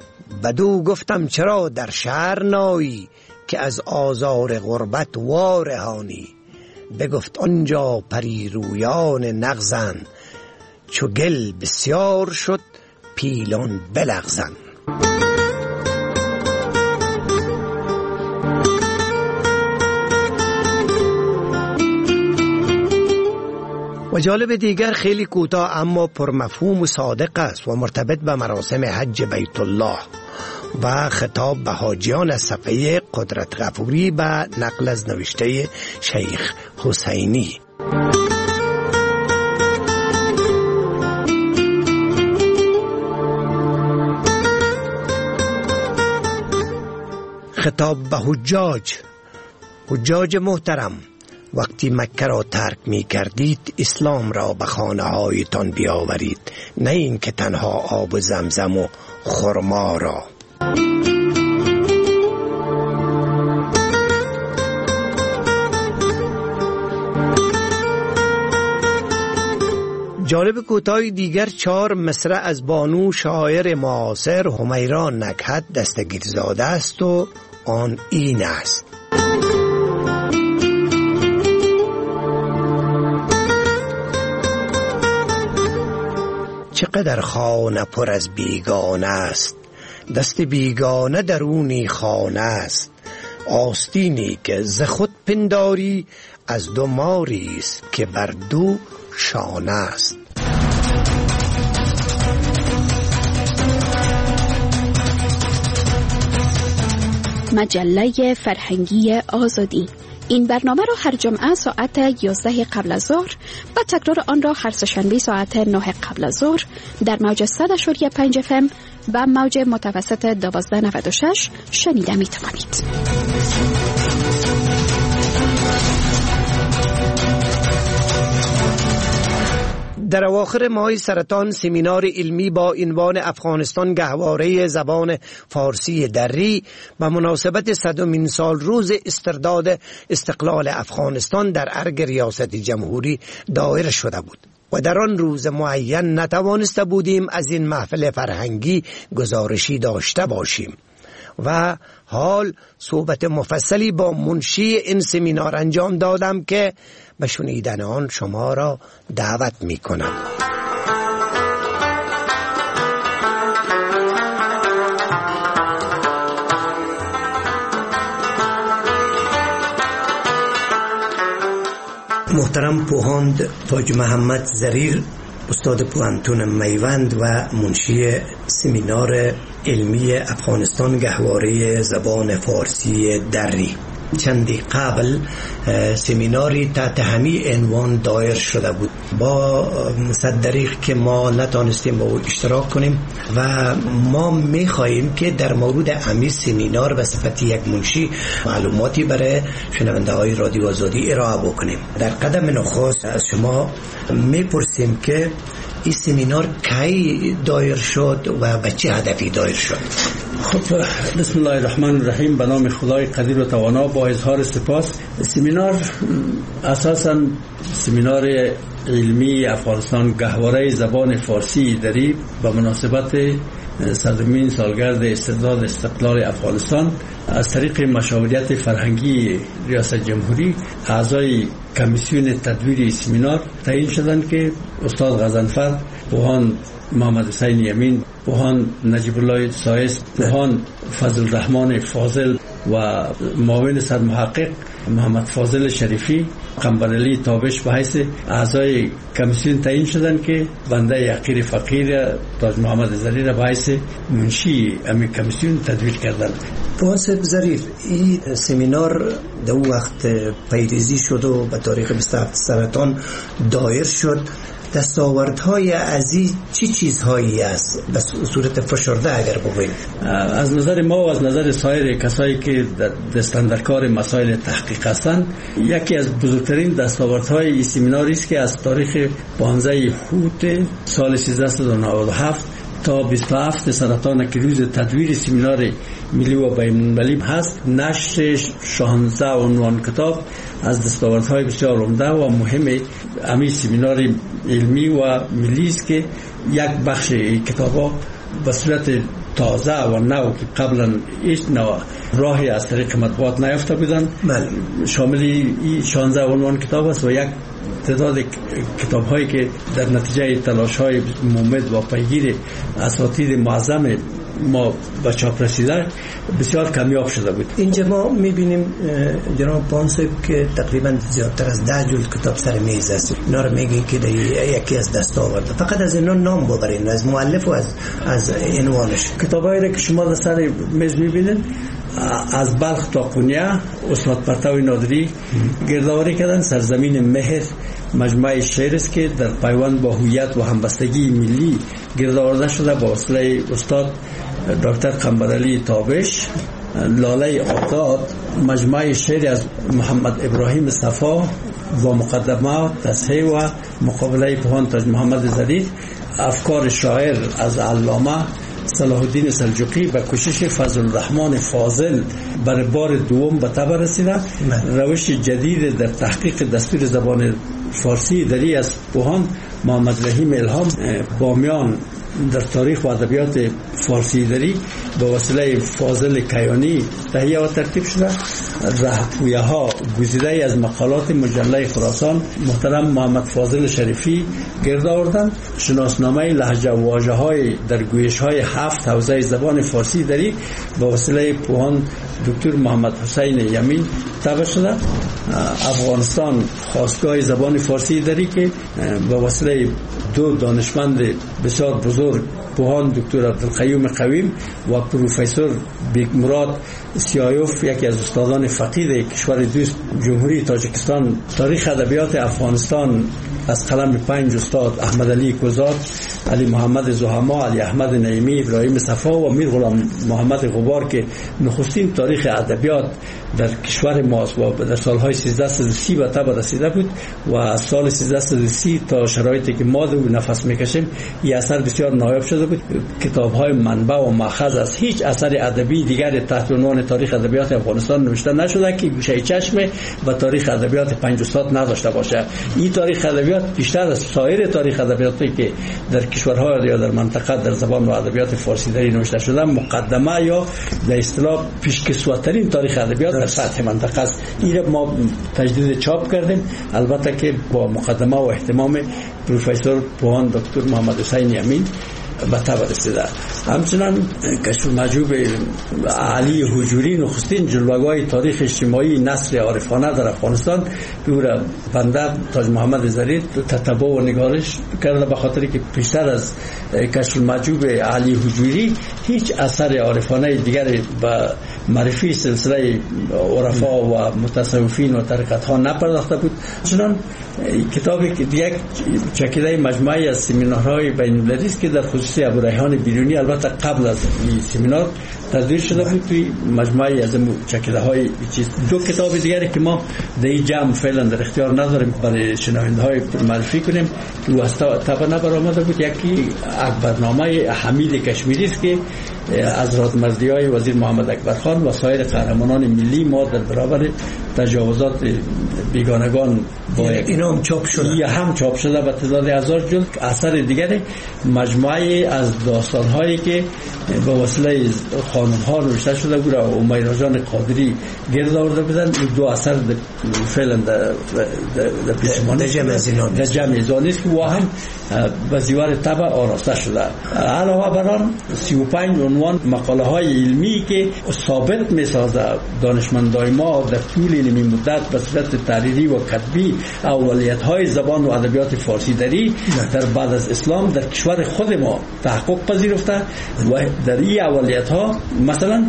بدو گفتم چرا در شهر نایی، که از آزار غربت وارهانی. بگفت آنجا پری رویان نغزن، چو گل بسیار شد پیلان بلغزن. و جالب دیگر خیلی کوتاه اما پرمفهوم و صادق است و مرتبط به مراسم حج بیت الله و خطاب به حاجیان از صفحه قدرت غفوری به نقل از نوشته شیخ حسینی. خطاب به حجاج محترم، وقتی مکه را ترک می کردید اسلام را به خانه هایتان بیاورید، نه این که تنها آب زمزم و خرما را. جالب کوتاه دیگر 4 مصرع از بانو شاعر معاصر همیرا نکهت دستگیر زاده است و آن این است: چقدر خانه پر از بیگانه است، دست بیگانه درونی خانه است. آستینی که ز خود پنداری، از دو ماری است که بر دو شانه است. مجله فرهنگی آزادی. این برنامه را هر جمعه ساعت 11 قبل از ظهر و تکرار آن را هر سه‌شنبه ساعت 9 قبل از ظهر در موج 100.5 FM و موج متوسط 1296 شنیده می توانید. در اواخر ماه سرطان سمینار علمی با عنوان افغانستان گهواره زبان فارسی دری به مناسبت 100مین سال روز استرداد استقلال افغانستان در ارگ ریاست جمهوری دایر شده بود و در آن روز معین نتوانسته بودیم از این محفل فرهنگی گزارشی داشته باشیم و حال صحبت مفصلی با منشی این سمینار انجام دادم که به شنیدن آن شما را دعوت می کنم. محترم پوهاند تاج محمد زریر، استاد پوهنتون میوند و منشی سمینار علمی افغانستان گهواره زبان فارسی دری، چندی قبل سمیناری تحت همین عنوان دایر شده بود. با صد دریغ که ما نتانستیم با او اشتراک کنیم و ما میخواییم که در مورد همین سمینار به صفت یک منشی معلوماتی برای شنونده های رادیو آزادی ارائه بکنیم. در قدم نخست از شما میپرسیم که این سمینار کی دایر شد و به چه هدفی دایر شد؟ خب، بسم الله الرحمن الرحیم. به نام خدای قدیر و توانا، با اظهار سپاس. سمینار اساساً سمینار علمی افغانستان گهواره زبان فارسی دری به مناسبت 100مین سالگرد استرداد استقلال افغانستان از طریق مشاورت فرهنگی ریاست جمهوری اعضای کمیسیون تدویر سمینار تعیین شدند که استاد غضنفر، پوهان محمد حسین یمین، پوهان نجیب الله سایس، پوهان فضل الرحمن فاضل و معاون سرمحقق محمد فاضل شریفی، قنبرعلی تابش به حیث اعضای کمیسیون تعیین شدند که بنده یقیر فقیر تاج محمد زریر به حیث منشی امی کمیسیون تدویر کردند. پوهان زریر، این سمینار در وقت پیریزی شد و به تاریخ 27 سرطان دایر شد. دستاوردهای عزیز چی چیزهایی است به صورت فشرده اگر بگوییم؟ از نظر ما و از نظر سایر کسایی که دستن در کار مسائل تحقیق هستند، یکی از بزرگترین دستاوردهای این سمیناری است که از تاریخ 15 اوت سال 1397 تا 27 سرطان که روز تدویر سمینار ملی و بین‌المللی هست، نشر 16 عنوان کتاب از دستاوردهای بسیار عمده و مهم همین سمینار علمی و ملی است که یک بخش کتاب‌ها به صورت تازه و نو که قبلا هیچ نوع راهی از طریق مطبوعات نیافته بودند شامل 16 عنوان کتاب است و یک تعداد کتاب‌هایی که در نتیجه تلاش‌های مومد و پیگیر اساتید معظم ما به چاپ رسیده بسیار کمیاب شده بود. اینجا ما می‌بینیم جناب پانسب که تقریبا زیادتر از 10 جلد کتاب سر میز است. اینا رو میگین که یکی از دستاورد. فقط از اینا نام ببرین، از مؤلف و از عنوانش. کتابایی که شما در سر میز می‌بینید از بلخ تا قونیه استاد پرتو نادری گردآوری کردن. سرزمین مهر مجموعه شعر است که در پیوند با هویت و همبستگی ملی گردآورده شده با وسیله استاد دکتر قنبرعلی تابش. لاله آزاد مجموعه شعر از محمد ابراهیم صفا و مقدمه تصحیح و مقابله پوهان تاج محمد زریر. افکار شاعر از علامه صلاح الدین سلجوقی به کوشش فضل الرحمن فاضل بر بار دوم به تبر رسیده. روش جدید در تحقیق دستور زبان فارسی دری از پوهان محمد رحیم الهام بامیان در تاریخ و ادبیات فارسی دری به وسیله فاضل کیانی تهیه و ترتیب شده. رهپویه ها گزیده از مقالات مجله خراسان محترم محمد فاضل شریفی گرد آوردند. شناسنامه لهجه و واژه های در گویش های 7 حوزه زبان فارسی دری به وسیله پوهان دکتر محمد حسین یمین طبع شده. افغانستان خواستگاه زبان فارسی دری که به وسیله دو دانشمند بسیار بزرگ پوهان دکتر عبدالقیوم قویم و پروفسور بیگمراد سیایوف، یکی از استادان فقید کشور دوست جمهوری تاجیکستان، تاریخ ادبیات افغانستان از قلم 5 استاد احمد علی کوزاد علی محمد زحما، علی احمد نعیمی، ابراهیم صفا و میر غلام محمد غبار که نخستین تاریخ ادبیات در کشور ماست و در سالهای 1330 به تب رسیده بود و از سال 1330 تا شرایطی که ما رو نفس میکشیم این اثر بسیار نایاب شده بود. کتاب‌های منبع و ماخذ از هیچ اثر ادبی دیگر تحت عنوان تاریخ ادبیات افغانستان نوشته نشده که گوشه چشم و تاریخ ادبیات 5 استاد نداشته باشه. این تاریخ ادبیات بیشتر از سایر تاریخ ادبیاتی که در کشورها یا در منطقه در زبان و ادبیات فارسی دری نوشته شده مقدمه یا در اصطلاح پیشکسوترین تاریخ ادبیات در سطح منطقه است. این ما تجدید چاپ کردیم، البته که با مقدمه و اهتمام پروفسور پوهان دکتر محمد حسین امین به تب رسیده. همچنان کشف المعجوب علی حجوری نخستین جلوه‌های تاریخ اجتماعی نسل عارفانه در افغانستان که او را بنده تاج محمد زرید تتبع و نگارش کرده، به خاطر که پیشتر از کشف المعجوب علی حجوری هیچ اثر عارفانه دیگری به معرفی سلسله عرفا و متصوفین و طریقت ها نپرداخته بود. چنان کتابی که یک چکیده مجموعی از سمینارهای بین‌المللی است که در خصوص ابو ریحان بیرونی البته قبل از این سمینار تدوین شده بود توی مجموعی از چکیده های چیز. دو کتاب دیگری که ما در این جمع فعلا در اختیار نداریم برای شنونده های معرفی کنیم که واسطه طبعا برآمده بود. یکی یک برنامه حمید کشمیری است که از رادمردی های وزیر محمد اکبر خان و سایر قهرمانان ملی ما در برابر تجاوزات بیگانگان با اینا هم چاپ شده، یا هم چاپ شده به تعداد 1000 جلد. اثر دیگری مجموعه از داستان هایی که به وسیله خانم ها نوشته شده بود و امیرا جان قادری گرد آورده بودن. دو اثر فعلا در پیشمانه در جمع زانی است که و هم به زیور طبع آراسته شده. علاوه بر آن 35 عنوان مقاله های علمی که ثابت می سازه دانشمندای ما در طول علمی مدت به صورت تحریری و کتبی اولیت های زبان و ادبیات فارسی دری در بعد از اسلام در کشور خود ما تحقق پذیرفته و در این اولیت ها مثلا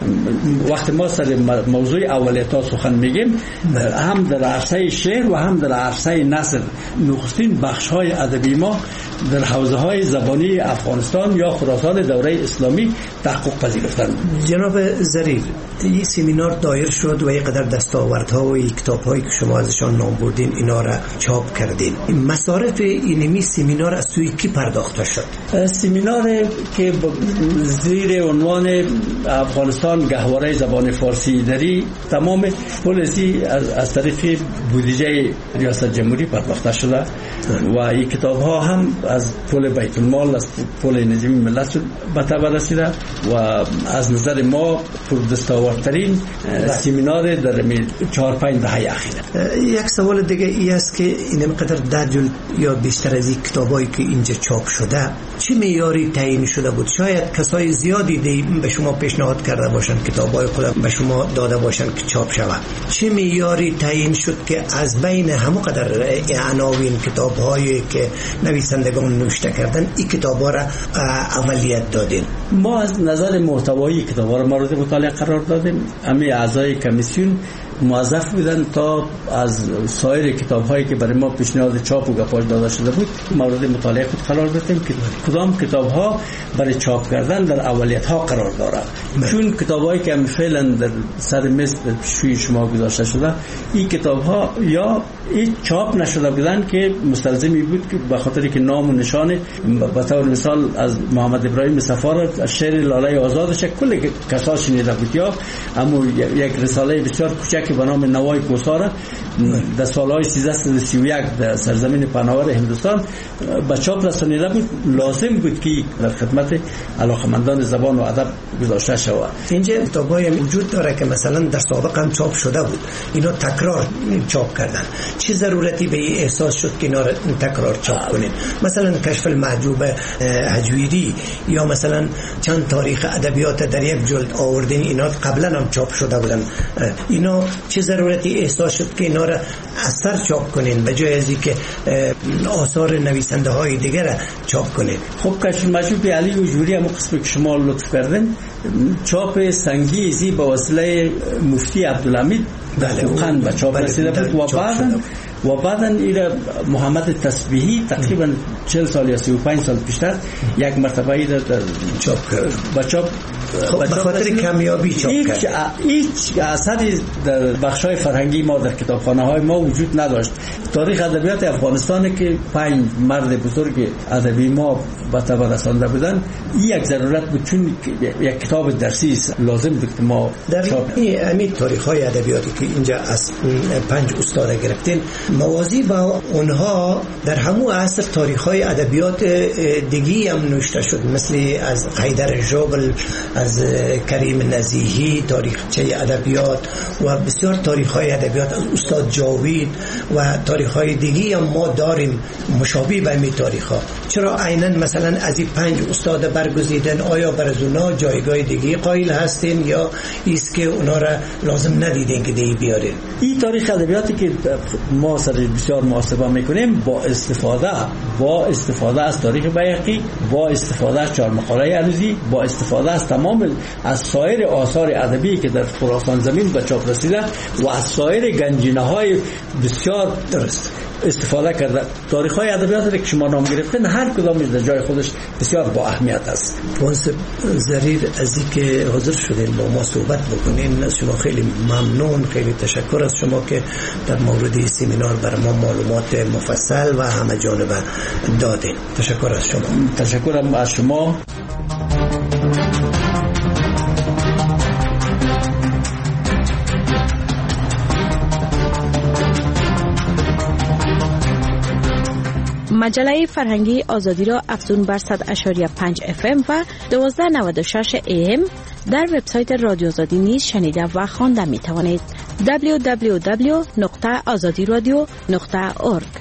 وقت ما سر موضوع اولیت ها سخن میگیم هم در عرصه شعر و هم در عرصه نثر نخستین بخش های ادبی ما در حوزه های زبانی افغانستان یا خراسان دوره اسلامی تحقق پذیرفتند. جناب زریر، این سمینار دایر شد و یک قدر دستاوردها و کتاب‌هایی که شما ازشان نام بردین اینا را چاپ کردین. مصارف اینمی سمینار از سوی کی پرداخته شد؟ سمینار که زیر عنوان افغانستان گهواره زبان فارسی دری تمام پالیسی از طریق بودجه ریاست جمهوری پرداخته شده و این کتاب‌ها هم از پول بیت المال از پول نظامی ملت به تبع رسیده و از نظر ما پردستاوردترین سمینار در 4-5 دهه اخیر. یک سوال دیگه ای است که اینقدر 10 جلد یا بیشتر از این کتابایی که اینجا چاپ شده چه معیاری تعیین شده بود؟ شاید کسای زیادی به شما پیشنهاد کرده باشن کتابای خود به شما داده باشن که چاپ شود. چه معیاری تعیین شد که از بین همه قدر عناوین کتاب‌هایی که نویسندگان نوشته کردن این کتاب‌ها را اولیت دادین؟ ما از نظر محتوایی کتاب‌ها را مورد مطالعه قرار دادیم. همه اعضای کمیسیون موظف بودن تا از سایر کتاب‌هایی که برای ما پیشنهاد چاپ و گپاش داده شده بود مورد مطالعه خود قرار دادیم که کدام کتاب‌ها برای چاپ کردن در اولیت‌ها قرار دارند. چون کتاب‌هایی که فعلا در سر میز پیشوی شما گذاشته شده این کتاب‌ها یا این چاپ نشده بودن که مستلزمی بود که به خاطر که نام و نشان به طور مثال از محمد ابراهیم صفا را از شعر لاله آزادش کل کسا شنیده بود یا اما یک رساله بسیار کوچکی به نام نوای کوسار در سالهای 1331 در سرزمین پهناور هندوستان به چاپ رسانیده بود. لازم بود که در خدمت علاقمندان زبان و ادب گذاشته شود. اینجا کتاب‌های وجود داره که مثلا در سابق هم چاپ شده بود اینا تکرار چاپ کردن. چه ضرورتی به این احساس شد که اینا را تکرار چاپ کنید؟ مثلا کشف المعجوب حجویری یا مثلا چند تاریخ ادبیات در یک جلد آوردین اینا قبلا هم چاپ شده بودن. اینا چه ضرورتی احساس شد که اینا را اثر چاپ کنین به جای از اینکه آثار نویسنده های دیگر را چاپ کنین؟ خب کشف المعجوب علی حجوری هم قسمی که شما لطف کردین چاپ سنگیزی با وسیله مفتی عبدالحمید در قند به چاپ رسیده بود و بعداً ایره محمد تسبیحی تقریبا 40 سال یا 35 سال پیشتر یک مرتبه ایره چاپ کرد. به چاپ به خاطر کمیابی چاپ کرد. هیچ اثری در بخش‌های فرهنگی ما در کتابخانه‌های ما وجود نداشت. تاریخ ادبیات افغانستان که 5 مرد بزرگ ادبی ما به طبع رسانده بودن، یک ضرورت بود چون یک کتاب درسی لازم بود که ما در این تاریخ‌های ادبیاتی که اینجا از 5 استاد گرفتین، موازی با اونها در همون عصر تاریخ‌های ادبیات دیگی هم نوشته شد، مثل از حیدر ژوبل، از کریم نزیهی تاریخچه ادبیات و بسیار تاریخ‌های ادبیات از استاد جاوید و تاریخ‌های دیگی هم ما داریم مشابه به این تاریخ‌ها. چرا عیناً مثلا از این 5 استاد برگزیدن، آیا برای اونا جایگاه دیگه قائل هستین یا ایست که اونا را لازم ندیدین که دیگه بیارین؟ این تاریخ ادبیاتی که ما سر بسیار محاسبه میکنیم با استفاده از تاریخ بیهقی، با استفاده از 4 مقاله عروضی، با استفاده از تمام از سایر آثار ادبی که در خراسان زمین به چاپ رسیده و از سایر گنجینه‌های بسیار درست استفاده کرده. تاریخ‌های ادبیات که شما نام گرفتین هر کدامش در جای خودش بسیار با اهمیت است. منصف زریر از اینکه حاضر شدین با ما صحبت بکنین، از شما خیلی ممنون، خیلی تشکر از شما که در مورد سمینار برای ما معلومات مفصل و همه جانبه دادین. تشکر از شما. تشکرم از شما. مجله فرهنگی آزادی را افزون بر 100.5 FM و 1296 AM در وبسایت رادیو آزادی نیز شنیده و خوانده می توانید. www.azadiradio.org.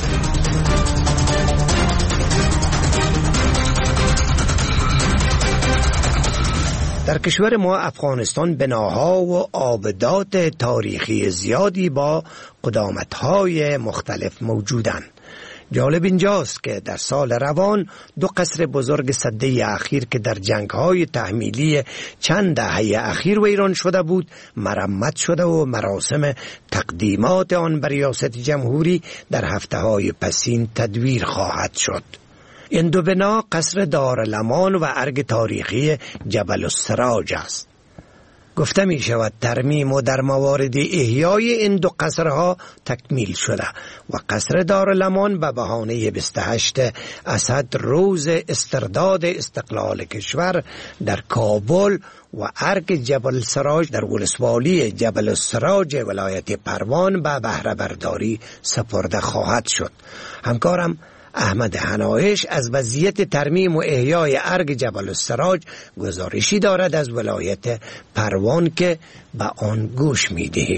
در کشور ما افغانستان بناها و آبدات تاریخی زیادی با قدامت‌های مختلف موجودند. جالب اینجاست که در سال روان 2 قصر بزرگ سده اخیر که در جنگ‌های تحمیلی چند دهه اخیر ویران شده بود مرمت شده و مراسم تقدیمات آن بر ریاست جمهوری در هفته‌های پسین تدویر خواهد شد. این 2 بنا قصر دارالمان و ارگ تاریخی جبل السراج است. گفته می شود ترمیم و در موارد احیای این 2 قصرها تکمیل شده و قصر دارالمان به بهانه 28 اسد روز استرداد استقلال کشور در کابل و ارگ جبل السراج در ولسوالی جبل السراج ولایت پروان به بهره برداری سپرده خواهد شد. همکارم احمد حنایش از وضعیت ترمیم و احیای ارگ جبل السراج گزارشی دارد از ولایت پروان که به آن گوش می‌دهیم.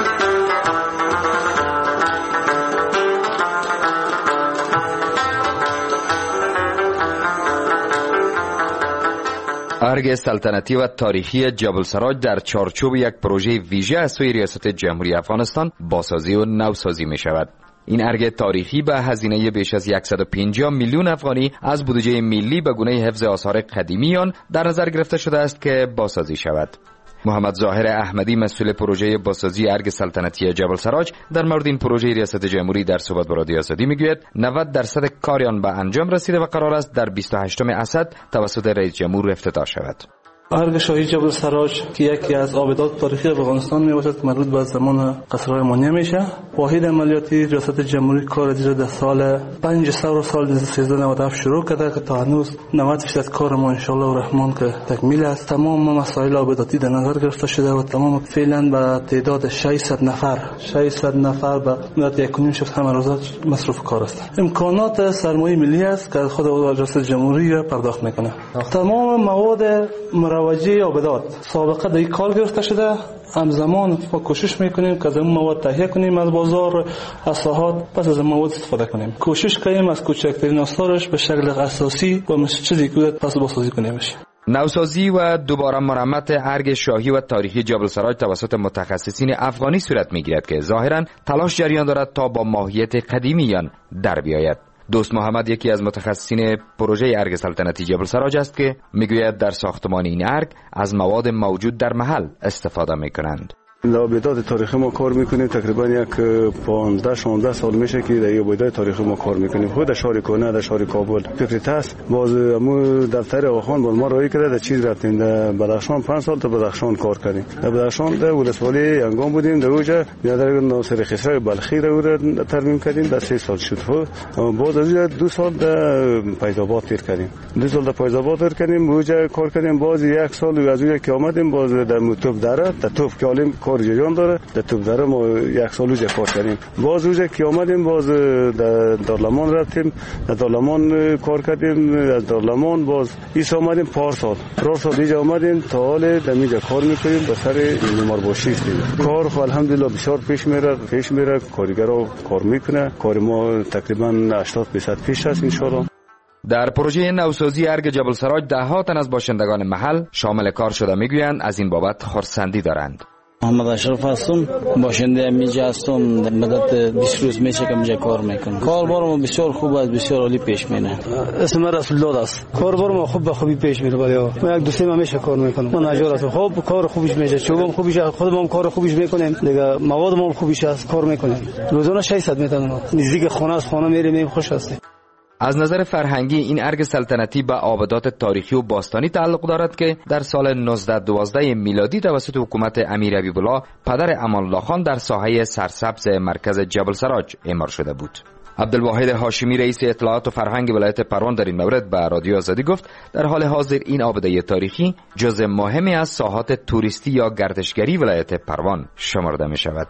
ارگ سلطنتی و تاریخی جبل السراج در چارچوب یک پروژه ویژه از سوی ریاست جمهوری افغانستان بازسازی و نوسازی می شود. این ارگ تاریخی به هزینه بیش از 150 میلیون افغانی از بودجه ملی به گونه حفظ آثار قدیمی آن در نظر گرفته شده است که بازسازی شود. محمد ظاهر احمدی مسئول پروژه بازسازی ارگ سلطنتی جبل السراج در مورد این پروژه ریاست جمهوری در صحبت با رادیو آزادی میگوید 90% کار آن به انجام رسیده و قرار است در 28 اسد توسط رئیس جمهور افتتاح شود. ارگ شاهی جبل السراج که یکی از آبدات تاریخی افغانستان میباشد که مربوط به زمان قصرهای مانیه میشه. واحد عملیاتی ریاست جمهوری کار دیگر در سال 5 سال 1397 شروع کرده که تا هنوز 90% کار ما انشالله الرحمن که تکمیل است. تمام مسائل آبداتی در نظر گرفته شده و تمام فعلا به تعداد 600 نفر به مدت 1.5 شب همه روزه مصروف کار است. امکانات سرمایه ملی است که خود ریاست جمهوری پرداخت میکنه. تمام مواد مروجی آبدات سابقه در این کار گرفته شده. همزمان ما کوشش میکنیم که از این مواد تهیه کنیم از بازار از ساحات، پس از این مواد استفاده کنیم. کوشش کنیم از کوچکترین آثارش به شکل اساسی و مثل چیزی که پس بازسازی کنیمش. نوسازی و دوباره مرمت ارگ شاهی و تاریخی جبل السراج توسط متخصصین افغانی صورت میگیرد که ظاهرا تلاش جریان دارد تا با ماهیت قدیمی آن در بیاید. دوست محمد یکی از متخصصین پروژه ارگ سلطنتی جبل سراج است که میگوید در ساختمان این ارگ از مواد موجود در محل استفاده میکنند. در آبیدات تاریخی ما کار میکنیم، تقریبا یک 15-16 سال میشه که در آبیدات تاریخی ما کار میکنیم. خود در شهر کنه، در شهر کابل فکرت است. باز امو دفتر آخوان باز ما رای کرده در چیز رفتیم در بدخشان 5 سال تا بدخشان کار کردیم. در بدخشان در ولسوالی انگام بودیم، در اونجا در ناصر خسرو بلخی رو ترمیم کردیم، در 3 سال شد. باز از 2 سال در فیض‌آباد تیر کردیم. 2 سال در فیض‌آباد تیر کردیم، اونجا کار کردیم. باز 1 سال از اونجا که آمدیم باز در توپ دره، در توپ کالیم کار جریان داره. در توپ دره ما 1 سال اونجا کار کردیم. باز اونجا که آمدیم باز در دارلمان رفتیم، در دارلمان کار کردیم. از دارلمان باز ایس آمدیم 4 سال اینجا آمدیم تا حال در اینجا کار میکنیم. به سر معمارباشی هستیم. کار خو الحمدلله بسیار پیش میره. کارگرا کار میکنه. کار ما تقریبا 80% پیش است ان شاء الله. در پروژه نوسازی ارگ جبل سراج 10 تن از باشندگان محل شامل کار شده میگویند از این بابت خرسندی دارند. محمد اشرف هستم، باشنده اینجا هستم. مدت 20 روز میشه که اینجا کار میکنم. کاربار ما بسیار خوب است، بسیار عالی پیش میره. اسم من رسول الله است. کاربار ما خوب به خوبی پیش میره. ولی ما 1-2 سه ماه میشه کار میکنم. من نجار هستم. خوب کار خوبش میشه. چوبم خوبش، خودمون کار خوبش میکنیم. دیگه مواد ما خوبش است، کار میکنیم. روزانه 600 میتونم. نزدیک خانه است، خانه میریم، خوش هستیم. از نظر فرهنگی این ارگ سلطنتی به آبادات تاریخی و باستانی تعلق دارد که در سال 1912 میلادی توسط حکومت امیر حبیب الله پدر امان الله خان در ساحه سرسبز مرکز جبل سراج اعمار شده بود. عبدالواحد هاشمی رئیس اطلاعات و فرهنگ ولایت پروان در این مورد به رادیو آزادی گفت در حال حاضر این آباده تاریخی جزء مهمی از ساحات توریستی یا گردشگری ولایت پروان شمرده می شود.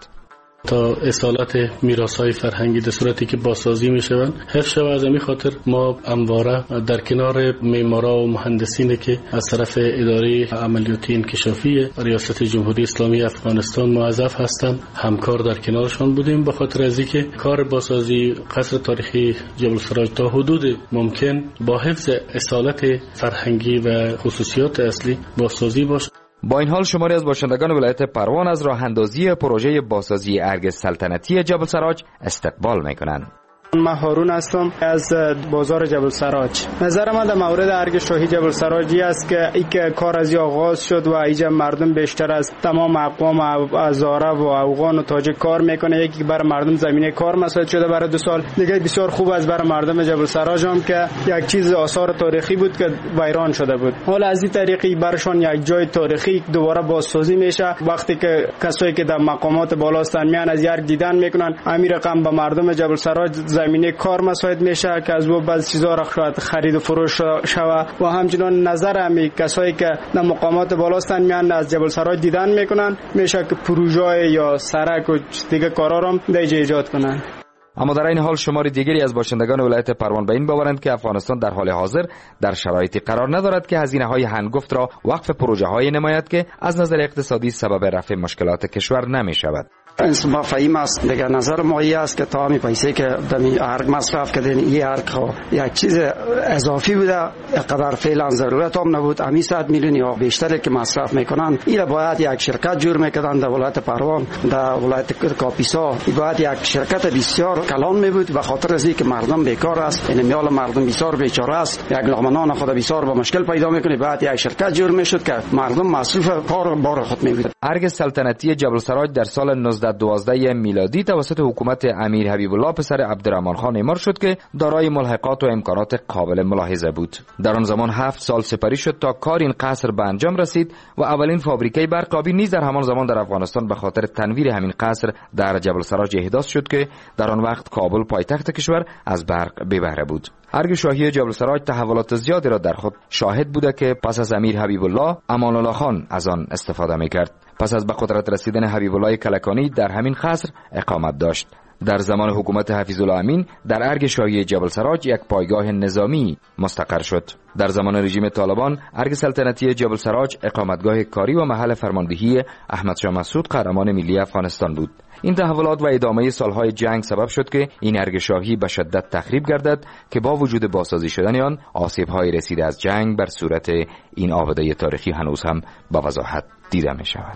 تا اصالت میراث‌های فرهنگی در صورتی که بازسازی میشوند حفظ شود. از این خاطر ما همواره در کنار معمارا و مهندسینی که از طرف اداره عملیاتی انکشافی ریاست جمهوری اسلامی افغانستان موظف هستند همکار در کنارشان بودیم، به خاطر از اینکه کار بازسازی قصر تاریخی جبل سراج تا حدود ممکن با حفظ اصالت فرهنگی و خصوصیات اصلی بازسازی باشد. با این حال شماری از باشندگان ولایت پروان از راه اندازی پروژه بازسازی ارگ سلطنتی جبل سراج استقبال میکنند. من هارون هستم از بازار جبل سراج. نظر من در مورد ارگ شاهی جبل سراجی است که ای که کار از آغاز شد و اینجا مردم بیشتر از تمام اقوام هزاره و افغان و تاجیک کار میکنه. یکی برای مردم زمینه کار مساعد شده برای 2 سال دیگه. بسیار خوب است برای مردم جبل سراج هم که یک چیز آثار تاریخی بود که ویران شده بود. حالا از این طریقی برشان یک جای تاریخی دوباره بازسازی میشه. وقتی که کسایی که در مقامات بالا هستن میان از ارگ دیدن میکنن، همین رقم به مردم جبل سراج زمینه کار مساعد میشه که از بعضی چیزا را شاید خرید و فروش شوه. و همچنان نظر همی کسایی که در مقامات بالا هستن میان از جبل سراج دیدن میکنن، میشه که پروژه یا سرک و دیگه کارا را دیگه ایجاد کنن. اما در این حال شماری دیگری از باشندگان ولایت پروان به این باورند که افغانستان در حال حاضر در شرایطی قرار ندارد که هزینه‌های هنگفت را وقف پروژه‌های نماید که از نظر اقتصادی سبب رفع مشکلات کشور نمی‌شود. ما فهیم است دیگه. نظر ما این است که تا همین پیسه که دمی ارگ مصرف کردین این ارگ یک چیز اضافی بوده، اقدر فعلا ضرورت هم نبود. همین 100 میلیون یا بیشتری که مصرف میکنن این باید یک شرکت جور میکردن در ولایت پروان، در ولایت کاپیسا. این باید یک شرکت بسیار کلان میبود به خاطر از اینکه مردم بیکار است، یعنی میال مردم بسیار بیچاره است، یک لغمنان خود بسیار با مشکل پیدا میکنه. باید یک شرکت جور میشد که مردم مصروف کار بار خود میبود. ارگ سلطنتی جبل سراج در سال 1912 میلادی توسط حکومت امیر حبیب الله پسر عبدالرحمن خان اعمار شد که دارای ملحقات و امکانات قابل ملاحظه بود. در آن زمان 7 سال سپری شد تا کار این قصر به انجام رسید و اولین فابریکه برقابی نیز در همان زمان در افغانستان به خاطر تنویر همین قصر در جبل سراج احداث شد که در آن وقت کابل پایتخت کشور از برق بی بهره بود. ارگ شاهی جبل سراج تحولات زیادی را در خود شاهد بوده که پس از امیر حبیب الله امان الله خان از آن استفاده می‌کرد. پس از به قدرت رسیدن حبیب الله کلکانی در همین قصر اقامت داشت. در زمان حکومت حفیظ الله امین در ارگ شاهی جبل سراج یک پایگاه نظامی مستقر شد. در زمان رژیم طالبان ارگ سلطنتی جبل سراج اقامتگاه کاری و محل فرماندهی احمد شاه مسعود قهرمان ملی افغانستان بود. این تحولات و ادامه سالهای جنگ سبب شد که این ارگ شاهی به شدت تخریب گردد که با وجود بازسازی شدن آن آسیب‌های رسیده از جنگ بر صورت این آباده تاریخی هنوز هم با وضاحت دیده می شود.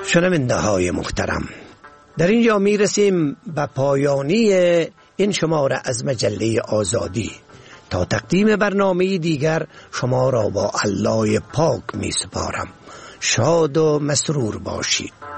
شنونده های محترم، در اینجا می رسیم به پایانی این شماره از مجله آزادی. تا تقدیم برنامه دیگر شما را با الله پاک می سپارم. شاد و مسرور باشید.